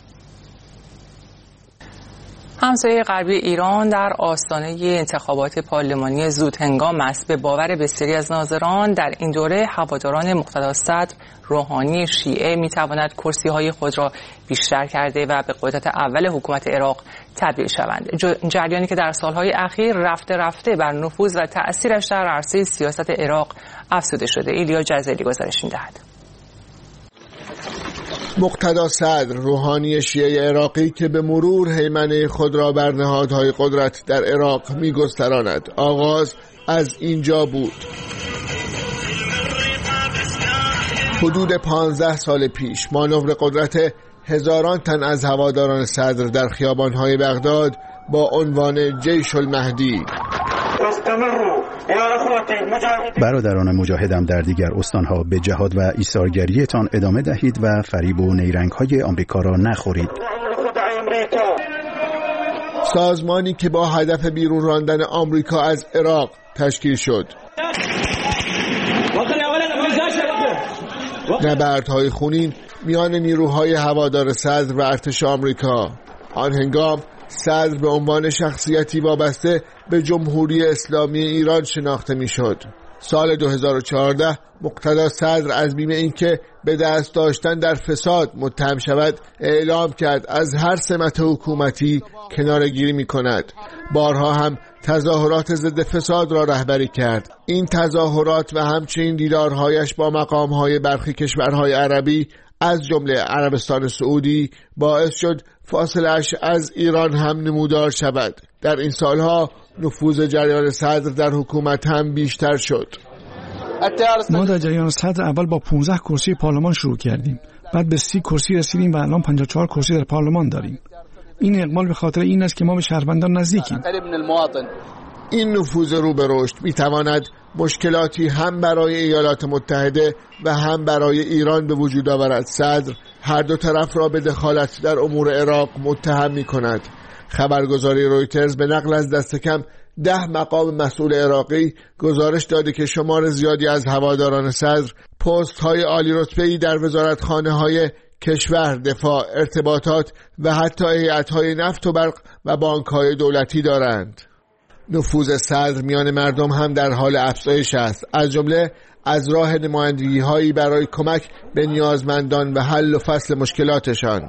[SPEAKER 1] همسایه غربی ایران در آستانه انتخابات پارلمانی زودهنگام است. به باور بسیاری از ناظران در این دوره هواداران مقتدا صدر روحانی شیعه میتواند کرسی‌های خود را بیشتر کرده و به قدرت اول حکومت عراق تبدیل شوند. جریانی که در سالهای اخیر رفته رفته بر نفوذ و تأثیرش در عرصه سیاست عراق افزوده شده. ایلیا جزلی گزارش می‌دهد.
[SPEAKER 17] مقتدا صدر روحانی شیعه عراقی که به مرور هیمنه خود را بر نهادهای قدرت در عراق می‌گستراند. آغاز از اینجا بود. حدود 15 سال پیش مانور قدرت هزاران تن از هواداران صدر در خیابان‌های بغداد با عنوان جیش المهدی.
[SPEAKER 18] برادران مجاهدم در دیگر استانها به جهاد و ایثارگریتان ادامه دهید و فریب و نیرنگ‌های آمریکا را نخورید.
[SPEAKER 17] سازمانی که با هدف بیرون راندن آمریکا از عراق تشکیل شد. نبردهای خونین میان نیروهای هوادار صدر و ارتش آمریکا. آن هنگام صدر به عنوان شخصیتی وابسته به جمهوری اسلامی ایران شناخته میشد. سال 2014 مقتدا صدر از بیم اینکه به دست داشتن در فساد متهم شود اعلام کرد از هر سمت حکومتی کناره‌گیری می‌کند. بارها هم تظاهرات ضد فساد را رهبری کرد. این تظاهرات و همچنین دیدارهایش با مقام‌های برخی کشورهای عربی از جمله عربستان سعودی باعث شد فاصله‌اش از ایران هم نمودار شود. در این سالها نفوذ جریان صدر در حکومت هم بیشتر شد.
[SPEAKER 19] ما در جریان صدر اول با 15 کرسی پارلمان شروع کردیم، بعد به 30 کرسی رسیدیم و الان 54 کرسی در پارلمان داریم. این اقبال به خاطر این است که ما به شهروندان نزدیکیم.
[SPEAKER 17] این نفوذ رو به رشد میتواند مشکلاتی هم برای ایالات متحده و هم برای ایران به وجود آورد. صدر هر دو طرف را به دخالت در امور عراق متهم می کند. خبرگزاری رویترز به نقل از دست کم 10 مقام مسئول عراقی گزارش داده که شمار زیادی از هواداران صدر پست های عالی رتبه‌ای در وزارتخانه های کشور، دفاع، ارتباطات و حتی هیئت‌های نفت و برق و بانک‌های دولتی دارند. نفوذ صدر میان مردم هم در حال افزایش است، از جمله از راه نمایندگی‌هایی برای کمک به نیازمندان و حل و فصل مشکلاتشان.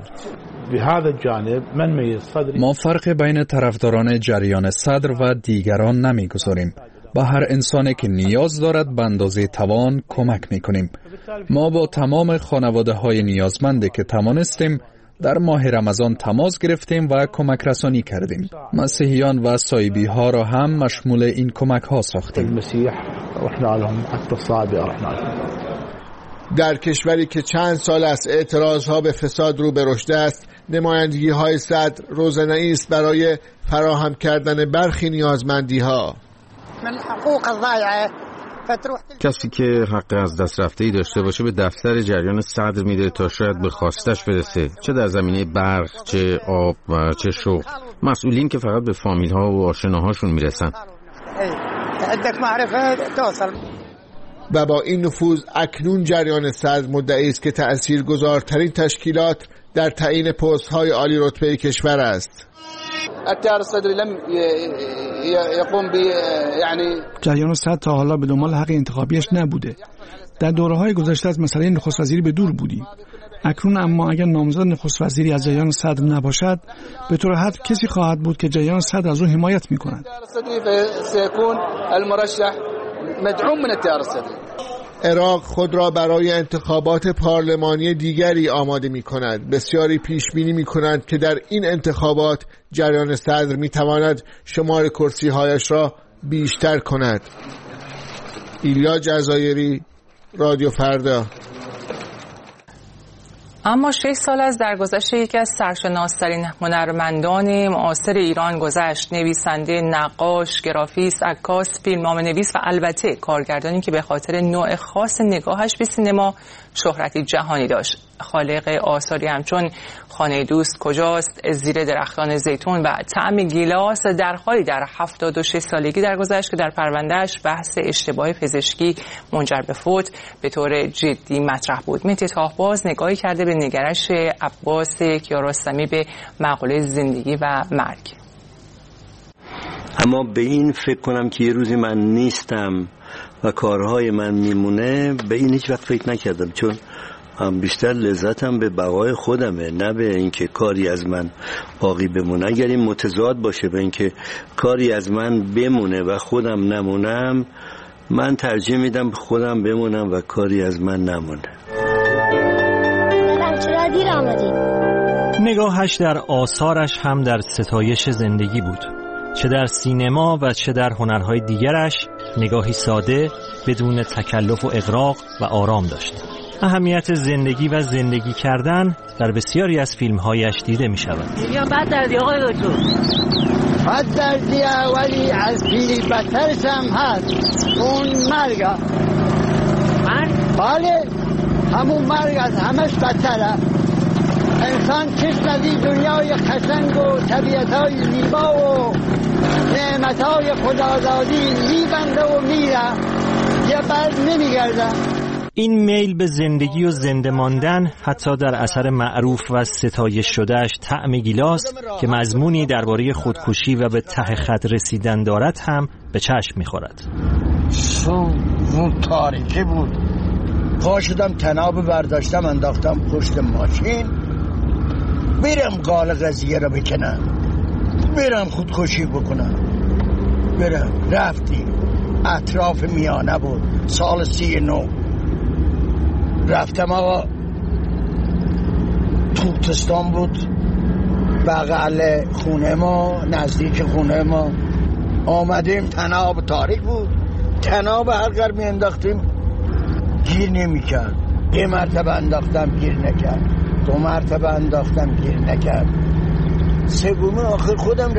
[SPEAKER 4] ما فرق بین طرفداران جریان صدر و دیگران نمی‌گذاریم. به هر انسانی که نیاز دارد به اندازه توان کمک میکنیم. ما با تمام خانواده های نیازمنده که توانستیم در ماه رمضان تماس گرفتیم و کمک رسانی کردیم. مسیحیان و صایبی ها را هم مشمول این کمک ها ساختیم.
[SPEAKER 17] در کشوری که چند سال از اعتراض ها به فساد رو به رشد است، نمایندگی های صدر روزنه‌ای است برای فراهم کردن برخی نیازمندی ها.
[SPEAKER 20] کسی که حق از دست رفته‌ای داشته باشه به دفتر جریان صدر میده تا شاید به خواستش برسه، چه در زمینه برق، چه آب و چه شغل. مسئولین که فقط به فامیل ها و آشناهاشون میرسن.
[SPEAKER 17] و با این نفوذ اکنون جریان صدر مدعی است که تأثیرگذارترین تشکیلات در تعیین پست‌های عالی رتبه کشور است.
[SPEAKER 19] جریان صدر تا حالا به دنبال حق انتخابیش نبوده. در دوره‌های گذشته از مسئله نخست وزیری به دور بودیم. اکنون اما اگر نامزد نخست وزیری از جریان صدر نباشد، به طور حتم کسی خواهد بود که جریان صدر از او حمایت می‌کند.
[SPEAKER 17] عراق خود را برای انتخابات پارلمانی دیگری آماده می کند. بسیاری پیش بینی می کنند که در این انتخابات جریان صدر می تواند شمار کرسی هایش را بیشتر کند. ایلیا جزایری، رادیو فردا.
[SPEAKER 1] اما 6 سال از درگذشت یکی از سرشناس‌ترین هنرمندان معاصر ایران گذشت. نویسنده، نقاش، گرافیست، عکاس، فیلمنامه‌نویس و البته کارگردانی که به خاطر نوع خاص نگاهش به سینما شهرتی جهانی داشت. خالق آثاری همچون خانه دوست کجاست، زیر درختان زیتون و طعم گیلاس در حالی در 76 سالگی درگذشت که در پروندهش بحث اشتباه پزشکی منجر به فوت به طور جدی مطرح بود. مهدی طاهباز نگاهی کرده به نگرش عباس کیارستمی به مقوله زندگی و مرگ.
[SPEAKER 21] اما به این فکر کنم که یه روزی من نیستم و کارهای من میمونه، به این هیچ وقت فکر نکردم، چون بیشتر لذتم به بقای خودمه، نه به اینکه کاری از من باقی بمونه. اگر این متضاد باشه به اینکه کاری از من بمونه و خودم نمونم، من ترجیح میدم خودم بمونم و کاری از من نمونه.
[SPEAKER 22] چرا دیر آمدی؟
[SPEAKER 7] نگاهش در آثارش هم در ستایش زندگی بود، چه در سینما و چه در هنرهای دیگرش نگاهی ساده بدون تکلف و اغراق و آرام داشت. اهمیت زندگی و زندگی کردن در بسیاری از فیلم‌هایش دیده می‌شود.
[SPEAKER 22] یا بد دردی آقای دکتر. بد دردی ولی از پیری بدترش هم هست. اون مرگ. مرگ؟ بله. همون مرگ از همش بدتره. انسان چشم از این دنیای خشنگ و طبیعت‌های زیبا و نعمت‌های خدادادی می‌بنده و میره. یه بر نمیگرده.
[SPEAKER 7] این میل به زندگی و زنده ماندن حتی در اثر معروف و ستایش شدهش طعم گیلاس که مضمونی درباره خودکشی و به ته خط رسیدن دارد هم به چشم می‌خورد.
[SPEAKER 22] زود تاریکی بود. پا شدم تناب برداشتم انداختم پشت ماشین، برم قال قضیه رو بکنم، برم خودکشی بکنم. رفتیم. اطراف میانه بود، سال 39. رفتم آقا، توتستان بود بغل خونه ما، نزدیک خونه ما. آمدیم تناب تاریک بود، تناب هر قدر می انداختیم گیر نمی کرد. یه مرتبه انداختم گیر نکرد، 2 مرتبه انداختم گیر نکرد، 3 آخر خودم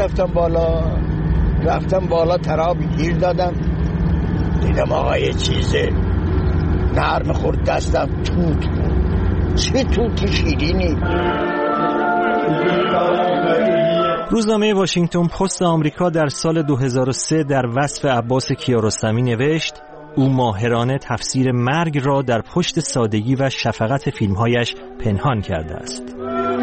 [SPEAKER 22] رفتم بالا تناب گیر دادم. دیدم آقا یه چیزه نرم خورد دستم، توت بود. چه توت شیرینی.
[SPEAKER 7] روزنامه واشنگتن پست آمریکا در سال 2003 در وصف عباس کیارستمی نوشت او ماهرانه تفسیر مرگ را در پشت سادگی و شفقت فیلمهایش پنهان کرده است.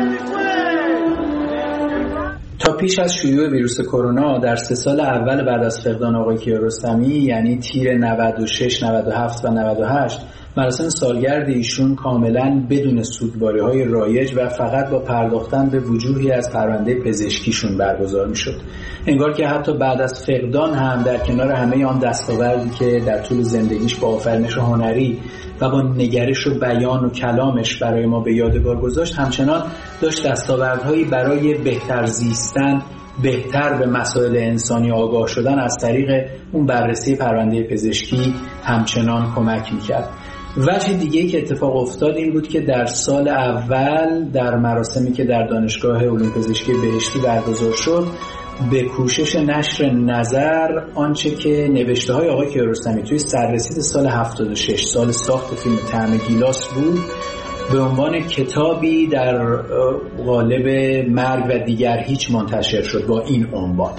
[SPEAKER 23] تا پیش از شیوع ویروس کرونا در 3 سال اول بعد از فقدان آقای کیارستمی، یعنی تیر 96، 97 و 98، مراسم سالگرد ایشون کاملا بدون سوگواری‌های رایج و فقط با پرداختن به وجوهی از پرونده پزشکیشون برگزار می‌شد. انگار که حتی بعد از فقدان هم در کنار همه آن دستاوردی که در طول زندگیش با آفرینش هنری و با نگرش و بیان و کلامش برای ما به یادگار گذاشت، همچنان داشت دستاوردهایی برای بهتر زیستن، بهتر به مسائل انسانی آگاه شدن از طریق اون بررسی پرونده پزشکی همچنان کمک میکرد. وجه دیگه‌ای که اتفاق افتاد این بود که در سال اول در مراسمی که در دانشگاه علوم پزشکی بهشتی برگزار شد، به کوشش نشر نظر آنچه که نوشته‌های آقای کیارستمی توی سررسید سال 76 سال ساخت فیلم طعم گیلاس بود، به عنوان کتابی در قالب مرگ و دیگر هیچ منتشر شد با این عنوان.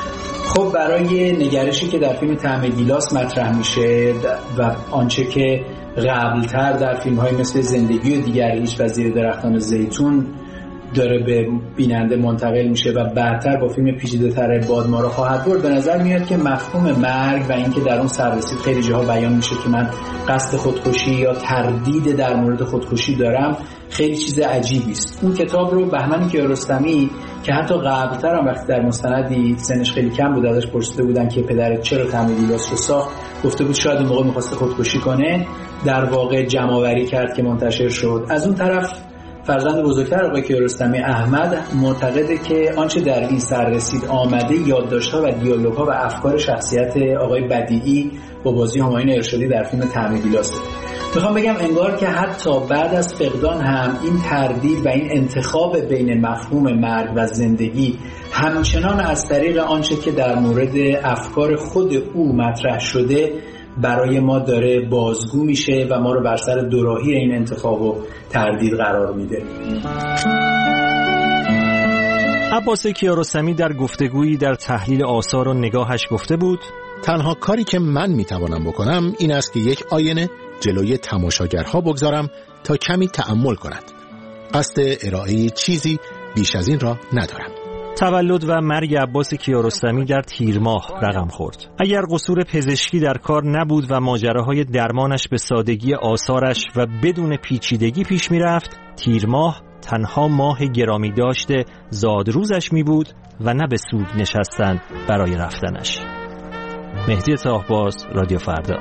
[SPEAKER 23] خب برای نگرشی که در فیلم طعم گیلاس مطرح میشه و آنچه که قبلتر در فیلم‌های مثل زندگی و دیگر هیچ و زیر درختان زیتون داره به بیننده منتقل میشه و بعدتر با فیلم پیچیده‌تر باد ما رو خواهد برد، به نظر میاد که مفهوم مرگ و اینکه در اون سررسید خیلی جاها بیان میشه که من قصد خودکشی یا تردید در مورد خودکشی دارم، خیلی چیز عجیبی است. اون کتاب رو بهمن کیارستمی که حتی قبلتر هم وقتی در مستندی سنش خیلی کم بود ازش پرسیده بودن که پدرت چرا طعم گیلاس رو ساخت، گفته بود شاید اون موقع می‌خواسته خودکشی کنه، در واقع جمع‌آوری کرد که منتشر شد. از اون طرف فرزند بزرگتر آقای کیارستمی احمد معتقده که آنچه در این سررسید آمده یادداشت‌ها و دیالوگ‌ها و افکار شخصیت آقای بدیعی با بازی همایون ارشادی در فیلم طعم گیلاسه. میخوام بگم انگار که حتی بعد از فقدان هم این تردید و این انتخاب بین مفهوم مرگ و زندگی همچنان از طریق آنچه که در مورد افکار خود او مطرح شده برای ما داره بازگو میشه و ما رو بر سر دوراهی این انتخاب و تردید قرار میده.
[SPEAKER 2] عباس کیارستمی در گفتگویی در تحلیل آثار و نگاهش گفته بود:
[SPEAKER 3] تنها کاری که من میتوانم بکنم این است که یک آینه جلوی تماشاگرها بگذارم تا کمی تأمل کنند. قصد ارائه چیزی بیش از این را ندارم.
[SPEAKER 2] تولد و مرگ عباس کیارستمی در تیر ماه رقم خورد. اگر قصور پزشکی در کار نبود و ماجراهای درمانش به سادگی آثارش و بدون پیچیدگی پیش می رفت، تیر ماه تنها ماه گرامی داشته زادروزش می بود و نه به سود نشستن برای رفتنش. مهدی طاهباز، رادیو فردا.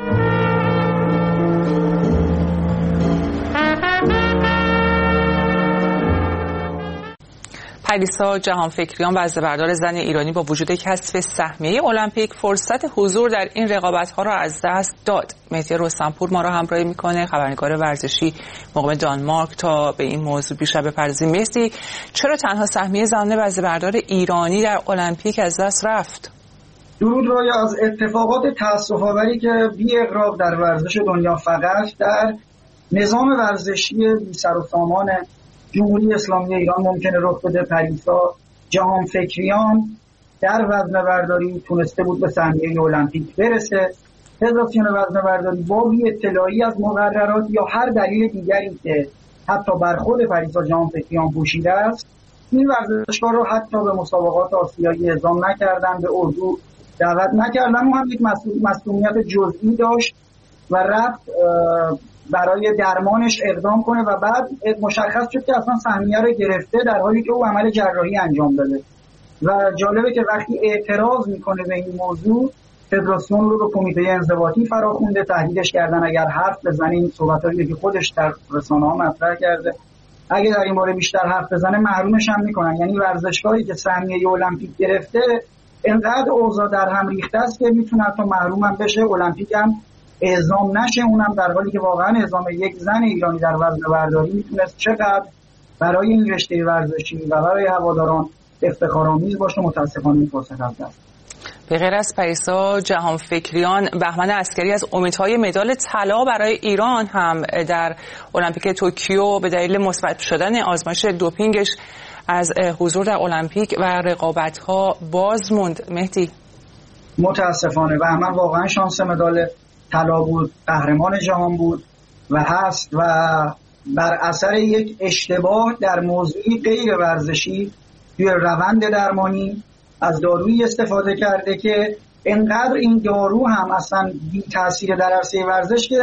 [SPEAKER 1] پریسا جهانفکریان وزنه‌بردار زن ایرانی با وجود کسب سهمیه المپیک فرصت حضور در این رقابت‌ها را از دست داد. مهدی رستمپور ما را همراهی می‌کنه، خبرنگار ورزشی مقیم دانمارک، تا به این موضوع بیشتر بپردازیم. مهدی، چرا تنها سهمیه زنان وزنه‌بردار ایرانی در المپیک از دست رفت؟
[SPEAKER 5] درود رویا. از اتفاقات تأسف‌آوری که بی اغراق در ورزش دنیا فقط در نظام ورزشی بی سر و سامان جمهوری اسلامی ایران ممکنه رخ بده، پریسا جهانفکریان در وزنه‌برداری تونسته بود به سهمیه المپیک برسه. فدراسیون وزنه‌برداری با بی اطلاعی از مقررات یا هر دلیل دیگری که حتی بر خود پریسا جهانفکریان پوشیده است، این ورزشکار رو حتی به مسابقات آسیایی اعزام نکردن، به اردو دعوت نکردن. اون هم یک مسئولیت جزئی داشت و رفت برای درمانش اقدام کنه و بعد مشخص شد که اصلا سهمیه رو گرفته در حالی که او عمل جراحی انجام داده. و جالبه که وقتی اعتراض میکنه به این موضوع، فدراسیون رو به کمیته انضباطی فراخونده، تهدیدش کردن اگر حرف بزنه، این صحبتایی که خودش در رسانه‌ها مطرح کرده، اگه در این باره بیشتر حرف بزنه محرومش هم میکنن. یعنی ورزشکاری که سهمیه المپیک گرفته انقدر اوضاع در هم ریخته است که میتونه حتی محروم هم بشه، المپیک هم اعزام نشه، اونم در حالی که واقعا اعزام یک زن ایرانی در وزنه‌برداری میتونست چقدر برای این رشته ورزشی و برای هواداران افتخارآمیز باشه. متاسفانه این فرصت از دست.
[SPEAKER 1] به غیر از پریسا جهانفکریان، بهمن عسکری از امیدهای مدال طلا برای ایران هم در المپیک توکیو به دلیل مثبت شدن آزمایش دوپینگش از حضور در المپیک و رقابت‌ها باز موند. مهدی،
[SPEAKER 5] متاسفانه بهمن واقعا شانس مدال طلا بود، قهرمان جهان بود و هست و بر اثر یک اشتباه در موضوعی غیر ورزشی توی روند درمانی از دارویی استفاده کرده که انقدر این دارو هم اصلا بی تاثیر در عرصه ورزش که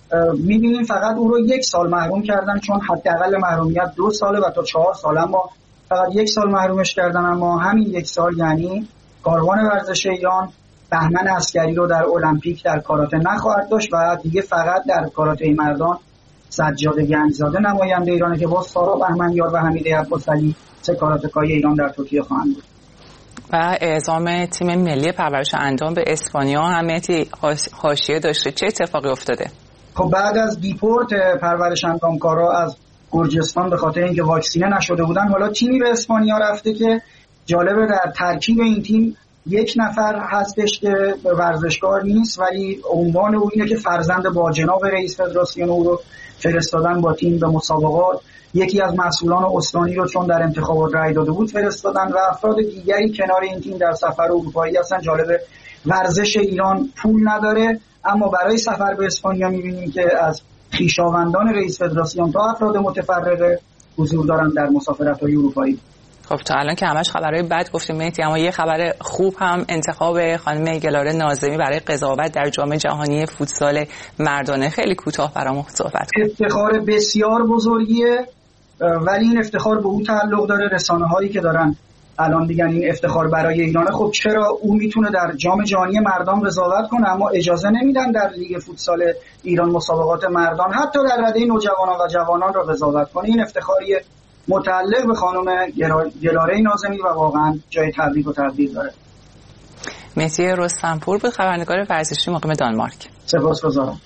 [SPEAKER 5] می‌بینیم فقط او رو 1 سال محروم کردن، چون حداقل محرومیت 2 ساله و تا 4 سال، اما فقط 1 سال محرومش کردن. اما همین 1 سال یعنی کاروان ورزش ایران بهمن عسکری رو در المپیک در کاراته نخواهد داشت و دیگه فقط در کاراته مردان سجاد گنجزاده نماینده ایرانه که با سارا بهمنیار و حمیده عباسعلی 3 کاراتکای ایران در ترکیه خواهند بود.
[SPEAKER 1] و اعزام تیم ملی پرورش اندام به اسپانیا هم حاشیه داشته. چه اتفاقی افتاده؟
[SPEAKER 5] خب بعد از دیپورت پرورش اندامکارا از گرجستان به خاطر اینکه واکسینه نشده بودن، حالا تیمی به اسپانیا رفته که جالبه در ترکیب این تیم 1 نفر هستش که ورزشکار نیست، ولی عنوان او اینه که فرزند با جناب رئیس فدراسیون او رو فرستادن با تیم به مسابقات. یکی از مسئولان استانی رو چون در انتخابات رأی داده بود فرستادن و افراد دیگری کنار این تیم در سفر اروپایی هستن. جالبه ورزش ایران پول نداره، اما برای سفر به اسپانیا می‌بینیم که از خویشاوندان رئیس فدراسیون تا افراد متفرقه حضور دارن در مسافرت‌های اروپایی.
[SPEAKER 1] خب تا الان که همش خبرهای بد گفتیم مهدی، اما یه خبر خوب هم انتخاب خانم گلاره ناظمی برای قضاوت در جام جهانی فوتسال مردانه. خیلی کوتاه برامون صحبت کنید.
[SPEAKER 5] افتخار بسیار بزرگیه، ولی این افتخار به او تعلق داره. رسانه‌هایی که دارن الان میگن این افتخار برای ایرانه، خب چرا او میتونه در جام جهانی مردان قضاوت کنه اما اجازه نمیدن در لیگ فوتسال ایران مسابقات مردان حتی در رده نوجوانان و جوانان را قضاوت کنه؟ این افتخاری متعلق به خانم گلاره ناظمی و واقعا جای تبریک و تقدیر داره.
[SPEAKER 1] مهدی رستمپور بود، خبرنگار ورزشی مقیم دانمارک.
[SPEAKER 5] سپاسگزارم.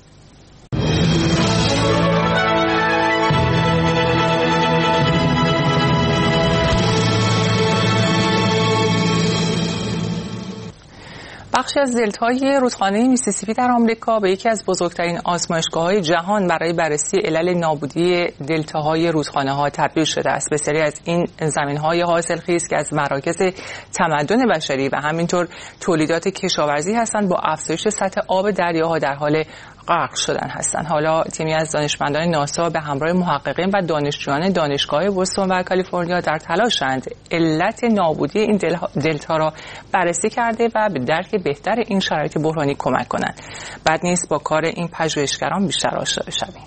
[SPEAKER 1] بخشی از دلتای رودخانه میسیسیپی در آمریکا به یکی از بزرگترین آزمایشگاه‌های جهان برای بررسی علل نابودی دلتاهای رودخانه‌ها تبدیل شده است. بسیاری از این زمین‌های حاصلخیز که از مراکز تمدن بشری و همینطور تولیدات کشاورزی هستند با افزایش سطح آب دریاها در حال غرق شدن هستند. حالا تیمی از دانشمندان ناسا به همراه محققین و دانشجویان دانشگاه بوستون و کالیفرنیا در تلاشند علت نابودی این دلتا را بررسی کرده و به درک بهتر این شرایط بحرانی کمک کنند. بعد نیست با کار این پژوهشگران بیشتر آشنا بشویم.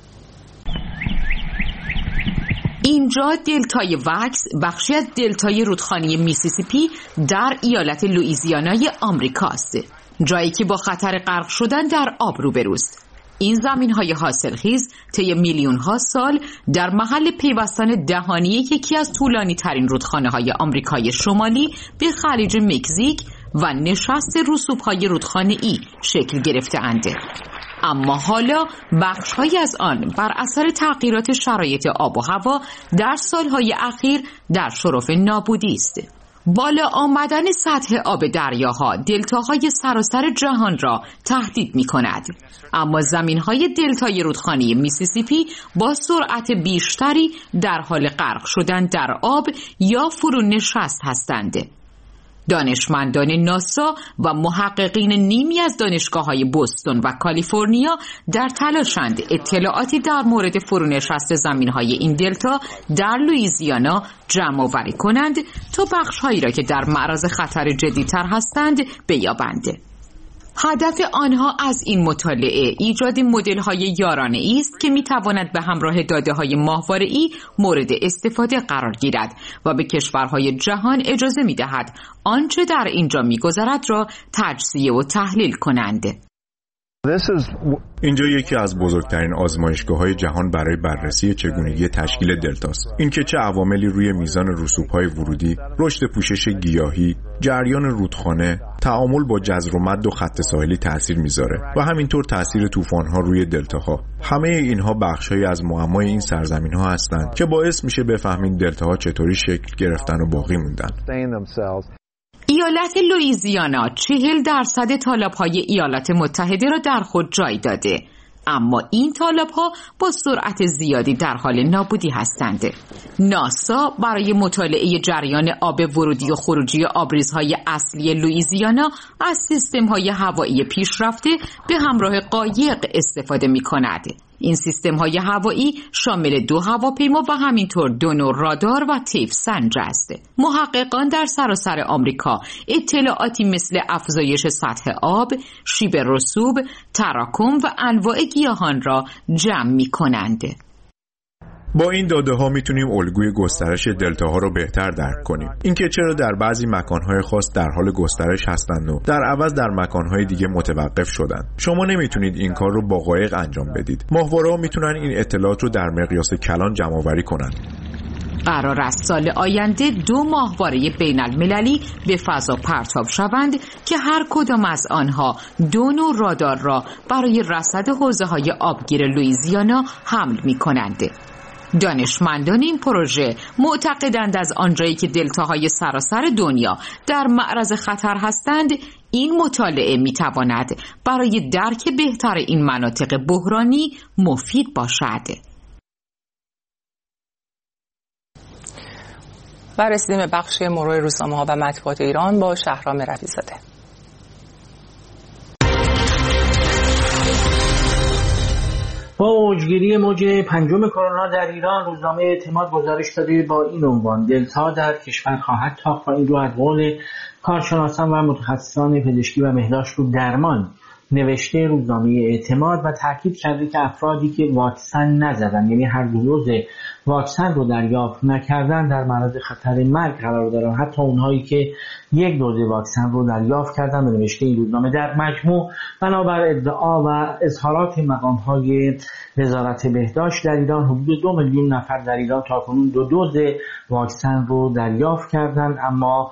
[SPEAKER 6] اینجا دلتای وکس بخشی از دلتای رودخانه میسیسیپی در ایالت لوئیزیانای آمریکاست، جایی که با خطر غرق شدن در آب روبروست. این زمین‌های حاصلخیز طی میلیون‌ها سال در محل پیوستن دهانی یکی از طولانی‌ترین رودخانه‌های آمریکای شمالی به خلیج مکزیک و نشست رسوب‌های رودخانه‌ای شکل گرفته‌اند. اما حالا بخش‌هایی از آن بر اثر تغییرات شرایط آب و هوا در سال‌های اخیر در شرف نابودی است. بالا آمدن سطح آب دریاها دلتاهای سراسر جهان را تهدید می‌کند، اما زمین‌های دلتای رودخانه میسیسیپی با سرعت بیشتری در حال غرق شدن در آب یا فرونشست هستند. دانشمندان ناسا و محققین نیمی از دانشگاه‌های بوستون و کالیفرنیا در تلاشند اطلاعاتی در مورد فرونشست زمین‌های این دلتا در لوئیزیانا جمع‌آوری کنند تا بخش‌هایی را که در معرض خطر جدی‌تر هستند بیابند. هدف آنها از این مطالعه ایجاد مدل‌های یارانه‌ای است که می‌تواند به همراه داده‌های ماهواره‌ای مورد استفاده قرار گیرد و به کشورهای جهان اجازه می‌دهد آنچه در اینجا می‌گذرد را تجزیه و تحلیل کنند.
[SPEAKER 8] اینجا یکی از بزرگترین آزمایشگاه‌های جهان برای بررسی چگونگی تشکیل دلتاست. اینکه چه عواملی روی میزان رسوب‌های ورودی، رشد پوشش گیاهی، جریان رودخانه، تعامل با جزر و مد و خط ساحلی تأثیر میذاره و همینطور تأثیر طوفان‌ها روی دلتاها. همه اینها بخش‌هایی از معمای این سرزمین‌ها هستند که باعث میشه بفهمیم دلتاها چطوری شکل گرفتن و باقی موندن.
[SPEAKER 6] ایالت لوئیزیانا 40% تالاب‌های ایالات متحده را در خود جای داده، اما این تالاب‌ها با سرعت زیادی در حال نابودی هستند. ناسا برای مطالعه جریان آب ورودی و خروجی آبریزهای اصلی لوئیزیانا از سیستم‌های هوایی پیشرفته به همراه قایق استفاده می‌کند. این سیستم‌های هوایی شامل 2 هواپیما و همینطور 2 نوع رادار و طیف سنج است. محققان در سراسر آمریکا اطلاعاتی مثل افزایش سطح آب، شیب رسوب، تراکم و انواع گیاهان را جمع می‌کنند.
[SPEAKER 8] با این داده ها میتونیم الگوی گسترش دلتاها رو بهتر درک کنیم. اینکه چرا در بعضی مکانهای خاص در حال گسترش هستند و در عوض در مکانهای دیگه متوقف شدن. شما نمیتونید این کار رو با قایق انجام بدید. ماهواره‌ها میتونن این اطلاعات رو در مقیاس کلان جمع آوری کنن.
[SPEAKER 6] قرار است سال آینده 2 ماهواره بین المللی به فضا پرتاب شوند که هر کدام از آنها 2 نوع رادار را برای رصد حوزه‌های آبگیر لوئیزیانا حمل می‌کنند. دانشمندان این پروژه معتقدند از آنجایی که دلتاهای سراسر دنیا در معرض خطر هستند، این مطالعه می‌تواند برای درک بهتر این مناطق بحرانی مفید باشد.
[SPEAKER 1] و رسیدیم به بخش مرور روزنامه‌ها و مطبوعات ایران با شهرام رفیع‌زاده.
[SPEAKER 10] با اوجگیری موج 5 کرونا در ایران، روزنامه اعتماد گزارش داده با این عنوان: دلتا در کشور خواهد تاخت و این رو از قول کارشناسان و متخصصان پزشکی و بهداشت رو درمان نوشته روزنامه اعتماد و تاکید کرده که افرادی که واکسن نزدن، یعنی هر دوز واکسن رو دریافت نکردن، در معرض خطر مرگ قرار دارن، حتی اونهایی که 1 دوز واکسن رو دریافت کردن. به نوشته این روزنامه در مجموع بنابر ادعا و اظهارات مقام‌های وزارت بهداشت در ایران، حدود 2 میلیون نفر در ایران تاکنون 2 دوز واکسن رو دریافت کردن، اما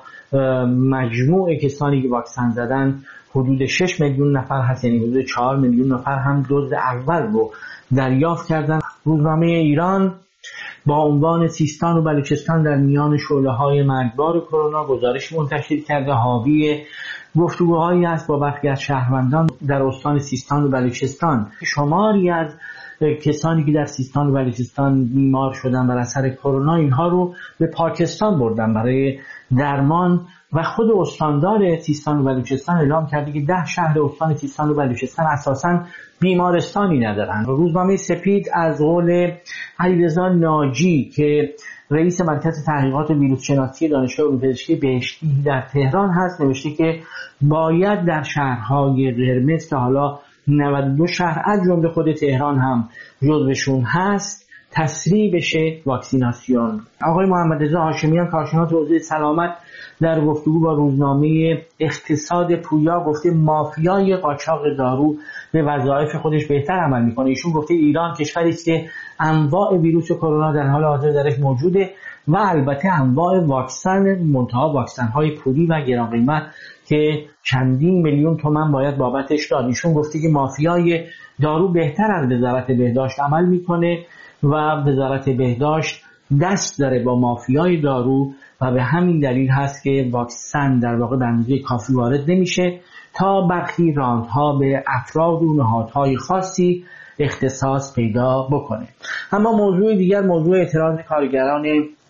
[SPEAKER 10] مجموع کسانی که واکسن زدن حدود 6 میلیون نفر هست، یعنی حدود 4 میلیون نفر هم دوز اول رو دریافت کردن. روزنامه ایران با عنوان سیستان و بلوچستان در میان شعله‌های مرگبار کرونا گزارش منتشر کرده، حاوی گفتگوهایی است با برخی از شهروندان در استان سیستان و بلوچستان. شماری از کسانی که در سیستان و بلوچستان بیمار شدن بر اثر کرونا، اینها رو به پاکستان بردن برای درمان و خود استاندار سیستان و بلوچستان اعلام کرده که 10 شهر استان سیستان و بلوچستان اساساً بیمارستانی ندارن. روزنامه سپید از قول علیرضا ناجی که رئیس مرکز تحقیقات ویروس شناسی دانشگاه علوم پزشکی بهشتی در تهران هست نوشته که باید در شهرهای قرمز که حالا 92 شهر از جمله خود تهران هم جزوشون هست تسریع بشه واکسیناسیون. آقای محمد رضا هاشمیان کارشناس حوزه سلامت در گفتگو با روزنامه اقتصاد پویا گفته مافیای قاچاق دارو به وظایف خودش بهتر عمل میکنه. ایشون گفته ایران کشوری است که انواع ویروس کرونا در حال حاضر درش موجوده و البته انواع واکسن، منتها واکسن‌های پولی و گران قیمت که چندین میلیون تومان باید بابتش داد. ایشون گفته که مافیای دارو بهتر از وزارت بهداشت عمل میکنه و وزارت بهداشت دست داره با مافیای دارو و به همین دلیل هست که واکسن در واقع به اندازه کافی وارد نمیشه تا برخی راندها به افراد و نهادهای خاصی اختصاص پیدا بکنه. اما موضوع دیگر موضوع اعتراض کارگران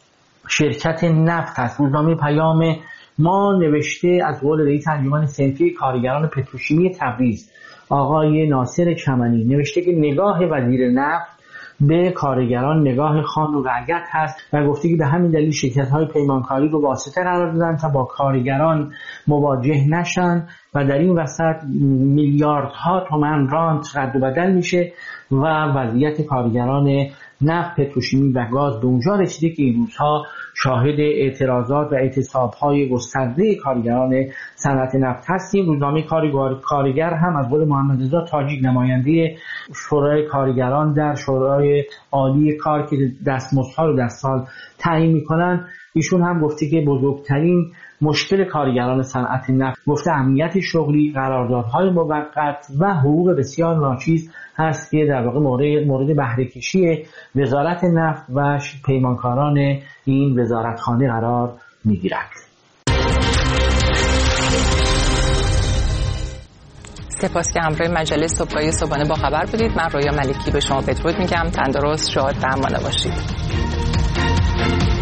[SPEAKER 10] شرکت نفت است. روزنامه پیام ما نوشته از قول رئیس انجمن صنفی کارگران پتروشیمی تبریز آقای ناصر چمنی نوشته که نگاه وزیر نفت به کارگران نگاه خان و رعیت هست و گفته که به همین دلیل شرکت‌های پیمانکاری رو واسطه قرار دادن تا با کارگران مواجه نشن و در این وسط میلیاردها تومان رانت رد و بدل میشه و وضعیت کارگران نفت، پتروشیمی و گاز به اونجا رسیده که این روزها شاهد اعتراضات و اعتصاب‌های گسترده کارگران صنعت نفت هستیم. روزنامه کارگر هم از قول محمد رضا تاجیک نماینده شورای کارگران در شورای عالی کار که دستمزدها رو در سال تعیین می‌کنن، ایشون هم گفته که بزرگترین مشکل کارگران صنعت نفت گفته امنیت شغلی، قراردادهای موقت و حقوق بسیار ناچیز هست که در واقع مورد بهره کشی وزارت نفت و پیمانکاران این وزارتخانه قرار میگیرد.
[SPEAKER 1] سپاس که همراه مجله صبحگاهی صبحانه با خبر بودید. من رویا ملکی به شما بدرود میگم. تندرست، شاد و امان باشید.